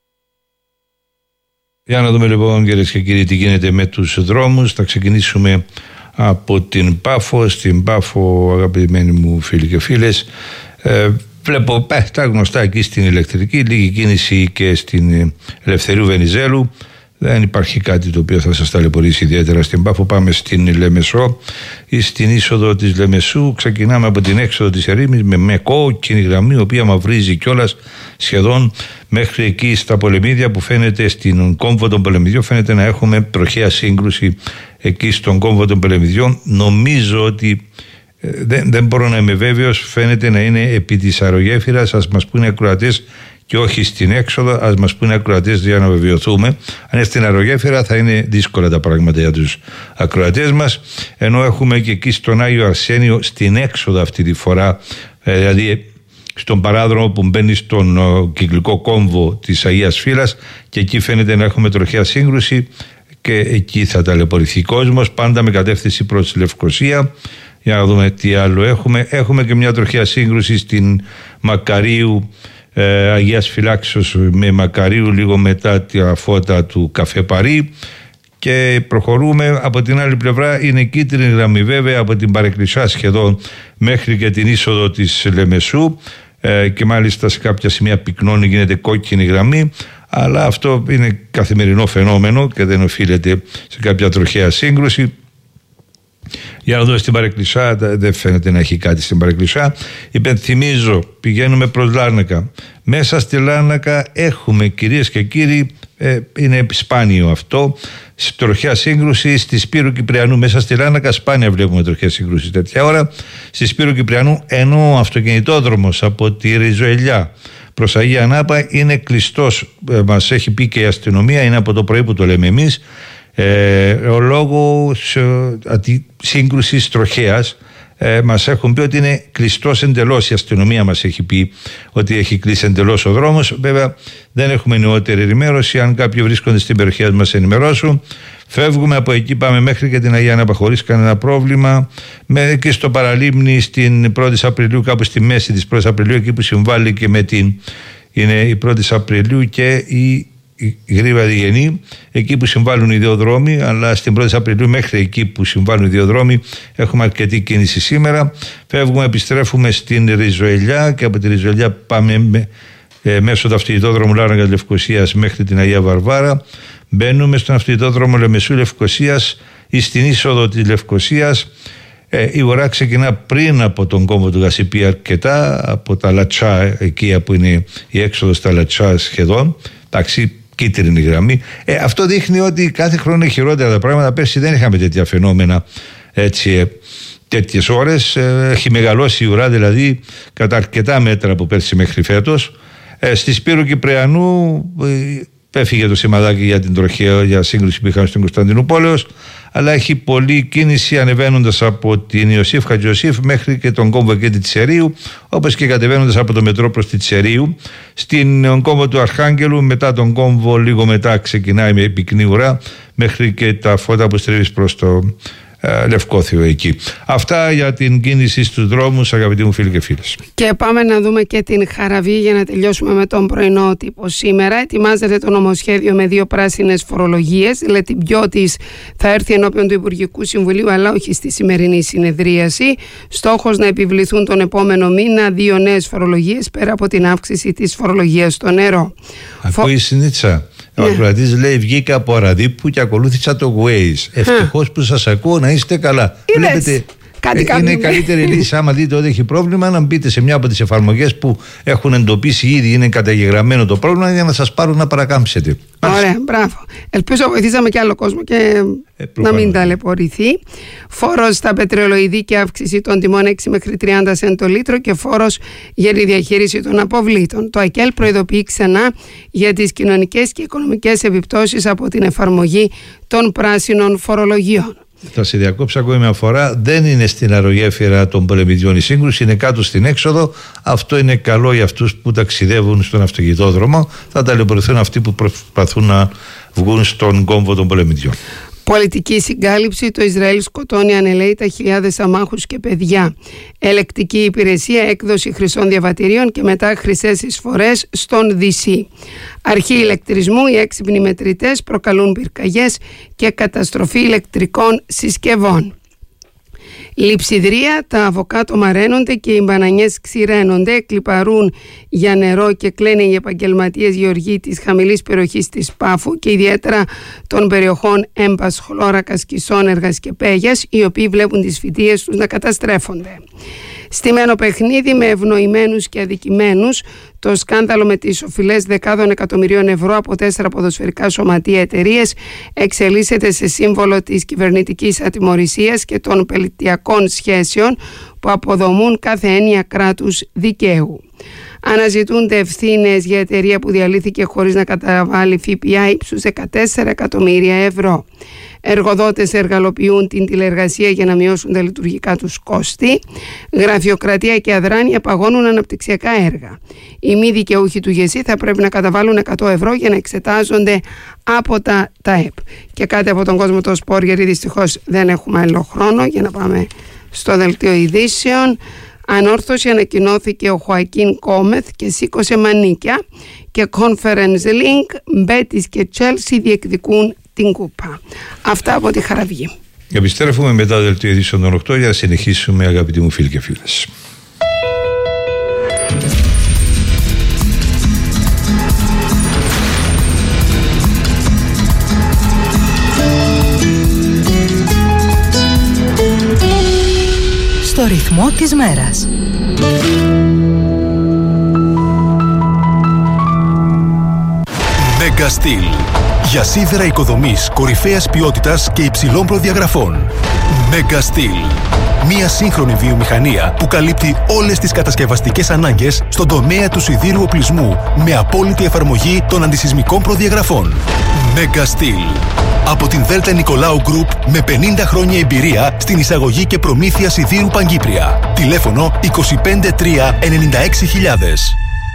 Για να δούμε λοιπόν, κυρίες και κύριοι, τι γίνεται με τους δρόμους. Θα ξεκινήσουμε από την Πάφο. Στην Πάφο, αγαπημένοι μου φίλοι και φίλες, ε, βλέπω ε, τα γνωστά εκεί στην ηλεκτρική, λίγη κίνηση και στην Ελευθερίου Βενιζέλου. Δεν υπάρχει κάτι το οποίο θα σας ταλαιπωρήσει ιδιαίτερα στην Πάφο. Πάμε στην Λεμεσό ή στην είσοδο της Λεμεσού. Ξεκινάμε από την έξοδο της ερήμης με, με κόκκινη γραμμή, η οποία μαυρίζει κιόλας σχεδόν μέχρι εκεί στα Πολεμίδια, που φαίνεται στην κόμβο των Πολεμιδιών. Φαίνεται να έχουμε τροχαία σύγκρουση εκεί στον κόμβο των Πολεμιδιών. Νομίζω ότι ε, δεν, δεν μπορώ να είμαι βέβαιος, φαίνεται να είναι επί της αερογέφυρας. Ας μας πούνε ακροατές και όχι στην έξοδο, ας μας πούνε ακροατές για να βεβαιωθούμε. Αν είναι στην αερογέφυρα θα είναι δύσκολα τα πράγματα για τους ακροατές μας. Ενώ έχουμε και εκεί στον Άγιο Αρσένιο στην έξοδο αυτή τη φορά, ε, δηλαδή στον παράδρομο που μπαίνει στον ο, κυκλικό κόμβο της Αγίας Φύλας, και εκεί φαίνεται να έχουμε τροχαία σύγκρουση και εκεί θα ταλαιπωρηθεί κόσμος, πάντα με κατεύθυνση προς τη Λευκοσία. Για να δούμε τι άλλο έχουμε. Έχουμε και μια τροχαία σύγκρουση στην Μακαρίου, Ε, Αγίας Φυλάξεως με Μακαρίου, λίγο μετά τα φώτα του Καφέ Παρί, και προχωρούμε. Από την άλλη πλευρά είναι κίτρινη γραμμή βέβαια από την Παρεκκλησιά σχεδόν μέχρι και την είσοδο της Λεμεσού, ε, και μάλιστα σε κάποια σημεία πυκνώνει, γίνεται κόκκινη γραμμή, αλλά αυτό είναι καθημερινό φαινόμενο και δεν οφείλεται σε κάποια τροχαία σύγκρουση. Για να δούμε στην Παρεκκλησιά, δεν φαίνεται να έχει κάτι στην Παρεκκλησιά. Υπενθυμίζω, πηγαίνουμε προς Λάρνακα. Μέσα στη Λάρνακα έχουμε, κυρίες και κύριοι, ε, είναι σπάνιο αυτό, τροχαία σύγκρουση στη Σπύρου Κυπριανού. Μέσα στη Λάρνακα σπάνια βλέπουμε τροχαία σύγκρουση τέτοια ώρα. Στη Σπύρου Κυπριανού, ενώ ο αυτοκινητόδρομος από τη Ριζοελιά προς Αγία Νάπα είναι κλειστός, ε, μας έχει πει και η αστυνομία, είναι από το πρωί που το λέμε εμείς, Ε, ο λόγος ε, σύγκρουσης τροχέας, ε, μας έχουν πει ότι είναι κλειστός εντελώς. Η αστυνομία μας έχει πει ότι έχει κλείσει εντελώς ο δρόμος. Βέβαια δεν έχουμε νεότερη ενημέρωση. Αν κάποιοι βρίσκονται στην περιοχή μας ενημερώσουν. Φεύγουμε από εκεί, πάμε μέχρι και την Αγία Νάπα χωρίς κανένα πρόβλημα, με, και στο παραλίμνη στην πρώτη Απριλίου, κάπου στη μέση της πρώτης Απριλίου, εκεί που συμβάλλει και με την, είναι η πρώτη Απριλίου και η η Γρήβα Διγενή, εκεί που συμβάλλουν οι δύο δρόμοι, αλλά στην πρώτη Απριλίου μέχρι εκεί που συμβάλλουν οι δύο δρόμοι έχουμε αρκετή κίνηση σήμερα. Φεύγουμε, επιστρέφουμε στην Ριζοελιά και από τη Ριζοελιά πάμε με, ε, μέσω του αυτοκινητόδρομου Λάρνακα Λευκοσίας μέχρι την Αγία Βαρβάρα. Μπαίνουμε στον αυτοκινητόδρομο Λεμεσού Λευκοσίας ή στην είσοδο της Λευκοσίας. Ε, η ουρά ξεκινά πριν από τον κόμβο του Γασιπί αρκετά, από τα Λατσά, εκεί που είναι η έξοδος στα Λατσά σχεδόν. Εντάξει, κίτρινη γραμμή. Ε, αυτό δείχνει ότι κάθε χρόνο είναι χειρότερα τα πράγματα. Πέρσι δεν είχαμε τέτοια φαινόμενα, έτσι, ε, τέτοιες ώρες. Ε, έχει μεγαλώσει η ουρά δηλαδή κατά αρκετά μέτρα από πέρσι μέχρι φέτος. Ε, στη Σπύρου Κυπριανού ε, έφυγε το σημαδάκι για την τροχαία, για σύγκρουση που είχαμε στην Κωνσταντινούπολεως, αλλά έχει πολλή κίνηση ανεβαίνοντας από την Ιωσήφ Χατζιωσήφ μέχρι και τον κόμβο και τη Τσερίου, όπως και κατεβαίνοντας από το μετρό προς τη Τσερίου. Στην κόμβο του Αρχάγγελου, μετά τον κόμβο, λίγο μετά ξεκινάει με πυκνή ουρά μέχρι και τα φώτα που στρέφεις προς το ε, Λευκόθιο εκεί. Αυτά για την κίνηση στους δρόμους, αγαπητοί μου φίλοι και φίλες. Και πάμε να δούμε και την Χαραβή για να τελειώσουμε με τον πρωινό τύπο σήμερα. Ετοιμάζεται το νομοσχέδιο με δύο πράσινες φορολογίες. Λετιμπιώτης θα έρθει ενώπιον του Υπουργικού Συμβουλίου, αλλά όχι στη σημερινή συνεδρίαση. Στόχος να επιβληθούν τον επόμενο μήνα δύο νέες φορολογίες πέρα από την αύξηση της φορολογίας στο νερό. Ακούει Φο... Συνίτσα. Ο ναι. ακροατής λέει: βγήκα από Αραδίπου και ακολούθησα το Waze. Ευτυχώς που σας ακούω, να είστε καλά. Βλέπετε. Κάτι είναι η καλύτερη λύση. Άμα δείτε ότι έχει πρόβλημα, να μπείτε σε μια από τις εφαρμογές που έχουν εντοπίσει ήδη, είναι καταγεγραμμένο το πρόβλημα, για να σας πάρουν να παρακάμψετε. Ωραία, μπράβο. Ελπίζω βοηθήσαμε και άλλο κόσμο και ε, να μην ταλαιπωρηθεί. Φόρος στα πετρελοειδή και αύξηση των τιμών έξι μέχρι τριάντα σεντ το λίτρο και φόρος για τη διαχείριση των αποβλήτων. Το ΑΚΕΛ προειδοποιεί ξανά για τις κοινωνικές και οικονομικές επιπτώσεις από την εφαρμογή των πράσινων φορολογιών. Θα σε διακόψω ακόμη μια φορά. Δεν είναι στην αρρωγέφυρα των πολεμιδιών η σύγκρουση, είναι κάτω στην έξοδο. Αυτό είναι καλό για αυτούς που ταξιδεύουν στον αυτοκινητόδρομο. Θα ταλαιπωρηθούν αυτοί που προσπαθούν να βγουν στον κόμβο των πολεμιδιών. Πολιτική συγκάλυψη. Το Ισραήλ σκοτώνει ανελαίητα χιλιάδες αμάχους και παιδιά. Ελεκτική υπηρεσία, έκδοση χρυσών διαβατηρίων και μετά χρυσές εισφορές στον Δυσί. Αρχή ηλεκτρισμού. Οι έξυπνοι μετρητές προκαλούν πυρκαγιές και καταστροφή ηλεκτρικών συσκευών. Λειψιδρία. Τα αβοκάτο μαραίνονται και οι μπανανιές ξηραίνονται, κλιπαρούν για νερό και κλαίνε οι επαγγελματίες γεωργοί της χαμηλής περιοχής της Πάφου και ιδιαίτερα των περιοχών Έμπας, Χλώρακας, Κισόνεργας και Πέγιας, οι οποίοι βλέπουν τις φυτίες τους να καταστρέφονται. Στημένο παιχνίδι με ευνοημένους και αδικημένους. Το σκάνδαλο με τις οφειλές δεκάδων εκατομμυρίων ευρώ από τέσσερα ποδοσφαιρικά σωματεία εταιρείες εξελίσσεται σε σύμβολο της κυβερνητικής ατιμωρησίας και των πελιτιακών σχέσεων που αποδομούν κάθε έννοια κράτους δικαίου. Αναζητούνται ευθύνες για εταιρεία που διαλύθηκε χωρίς να καταβάλει ΦΠΑ ύψους δεκατέσσερα εκατομμύρια ευρώ. Εργοδότες εργαλοποιούν την τηλεεργασία για να μειώσουν τα λειτουργικά τους κόστη. Γραφειοκρατία και αδράνεια παγώνουν αναπτυξιακά έργα. Οι μη δικαιούχοι του ΓΕΣΥ θα πρέπει να καταβάλουν εκατό ευρώ για να εξετάζονται από τα ΤΑΕΠ. Και κάτι από τον κόσμο το σπορ, γιατί δυστυχώς δεν έχουμε άλλο χρόνο για να πάμε στο δελτίο ειδήσεων. Ανόρθωση, ανακοινώθηκε ο Χωακίν Κόμεθ και σήκωσε μανίκια. Και Conference Link, Μπέτις και Chelsea διεκδικούν την κούπα. Αυτά από τη Χαραυγή. Επιστρέφουμε μετά το δελτίο ειδήσεων των οκτώ για να συνεχίσουμε, αγαπητοί μου φίλοι και φίλες. Στο ρυθμό της μέρας. Megastil. Για σίδερα οικοδομής κορυφαίας ποιότητας και υψηλών προδιαγραφών. Megastil. Μία σύγχρονη βιομηχανία που καλύπτει όλες τις κατασκευαστικές ανάγκες στον τομέα του σιδήρου οπλισμού με απόλυτη εφαρμογή των αντισυσμικών προδιαγραφών. Megastil. Από την Δέλτα Νικολάου Γκρουπ με πενήντα χρόνια εμπειρία στην εισαγωγή και προμήθεια σιδήρου Παγκύπρια. Τηλέφωνο είκοσι πέντε τρία ενενήντα έξι χιλιάδες.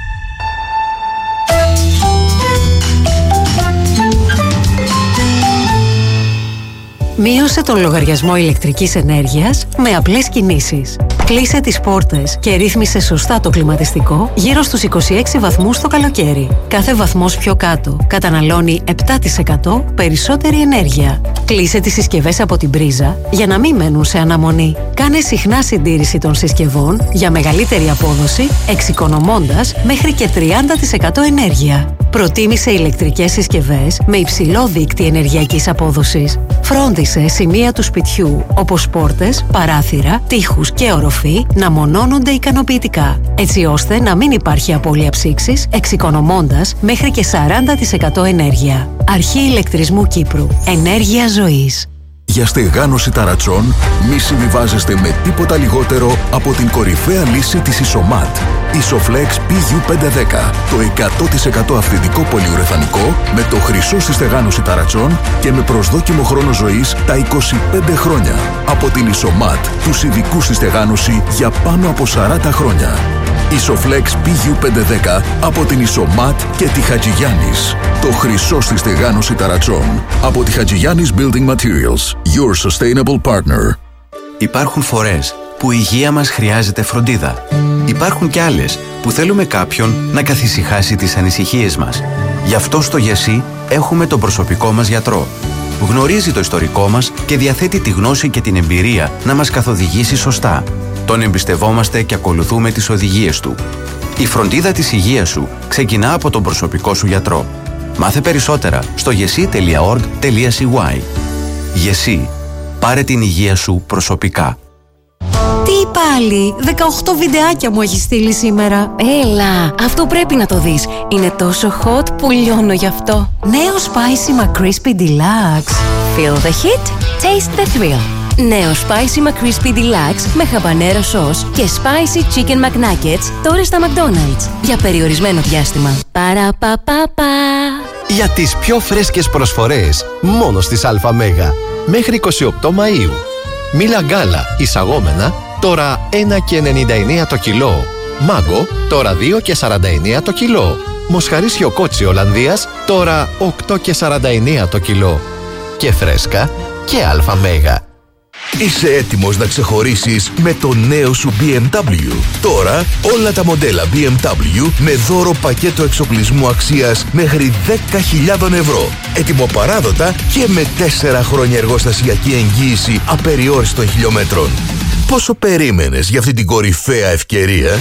Μείωσε τον λογαριασμό ηλεκτρικής ενέργειας με απλές κινήσεις. Κλείσε τις πόρτες και ρύθμισε σωστά το κλιματιστικό γύρω στους είκοσι έξι βαθμούς το καλοκαίρι. Κάθε βαθμός πιο κάτω καταναλώνει επτά τοις εκατό περισσότερη ενέργεια. Κλείσε τις συσκευές από την πρίζα για να μην μένουν σε αναμονή. Κάνε συχνά συντήρηση των συσκευών για μεγαλύτερη απόδοση, εξοικονομώντας μέχρι και τριάντα τοις εκατό ενέργεια. Προτίμησε ηλεκτρικές συσκευές με υψηλό δείκτη ενεργειακής απόδοσης. Φρόντισε σημεία του σπιτιού, όπως πόρτες, παράθυρα, τοίχους και οροφή, να μονώνονται ικανοποιητικά, έτσι ώστε να μην υπάρχει απώλεια ψήξης, εξοικονομώντας μέχρι και σαράντα τοις εκατό ενέργεια. Αρχή ηλεκτρισμού Κύπρου. Ενέργεια ζωής. Για στεγάνωση ταρατσών μη συμβιβάζεστε με τίποτα λιγότερο από την κορυφαία λύση της Ισομάτ. Isoflex πι γιου πεντακόσια δέκα. Το εκατό τοις εκατό αυθεντικό πολυουρεθανικό με το χρυσό στη στεγάνωση ταρατσών και με προσδόκιμο χρόνο ζωής τα είκοσι πέντε χρόνια. Από την Ισομάτ, τους ειδικούς στη στεγάνωση για πάνω από σαράντα χρόνια. Isoflex πι γιου πεντακόσια δέκα από την Ισομάτ και τη Χατζηγιάννης. Το χρυσό στη στεγάνωση ταρατσών. Από τη Χατζηγιάννης Building Materials. Your sustainable partner. Υπάρχουν φορές που η υγεία μας χρειάζεται φροντίδα. Υπάρχουν κι άλλες που θέλουμε κάποιον να καθησυχάσει τις ανησυχίες μας. Γι' αυτό στο ΓΕΣΥ έχουμε τον προσωπικό μας γιατρό. Γνωρίζει το ιστορικό μας και διαθέτει τη γνώση και την εμπειρία να μας καθοδηγήσει σωστά. Τον εμπιστευόμαστε και ακολουθούμε τις οδηγίες του. Η φροντίδα της υγείας σου ξεκινά από τον προσωπικό σου γιατρό. Μάθε περισσότερα στο γεσί τελεία οργκ τελεία σι γουάι. ΓΕΣΥ. Πάρε την υγεία σου προσωπικά. πάλι, δεκαοκτώ βιντεάκια μου έχει στείλει σήμερα. Έλα, αυτό πρέπει να το δεις. Είναι τόσο hot που λιώνω γι' αυτό. Νέο Spicy McCrispy Deluxe. Feel the heat, taste the thrill. Νέο Spicy McCrispy Deluxe με χαμπανέρο σος και Spicy Chicken McNuggets τώρα στα McDonald's. Για περιορισμένο διάστημα. Παραπαπαπα. Για τις πιο φρέσκες προσφορές, μόνο στις ΑΜΕΓΑ. Μέχρι εικοστή ογδόη Μαΐου. Μήλα γκάλα εισαγόμενα, τώρα ένα και ενενήντα εννέα το κιλό. Μάγκο, τώρα δύο και σαράντα εννέα το κιλό. Μοσχαρίσιο κότσι Ολλανδίας, τώρα οκτώ και σαράντα εννέα το κιλό. Και φρέσκα και ΑΜΕΓΑ. Είσαι έτοιμος να ξεχωρίσεις με το νέο σου μπι εμ ντάμπλιου. Τώρα όλα τα μοντέλα μπι εμ ντάμπλιου με δώρο πακέτο εξοπλισμού αξίας μέχρι δέκα χιλιάδες ευρώ. Έτοιμο παράδοτα και με τέσσερα χρόνια εργοστασιακή εγγύηση απεριόριστων χιλιόμετρων. Πόσο περίμενες για αυτή την κορυφαία ευκαιρία?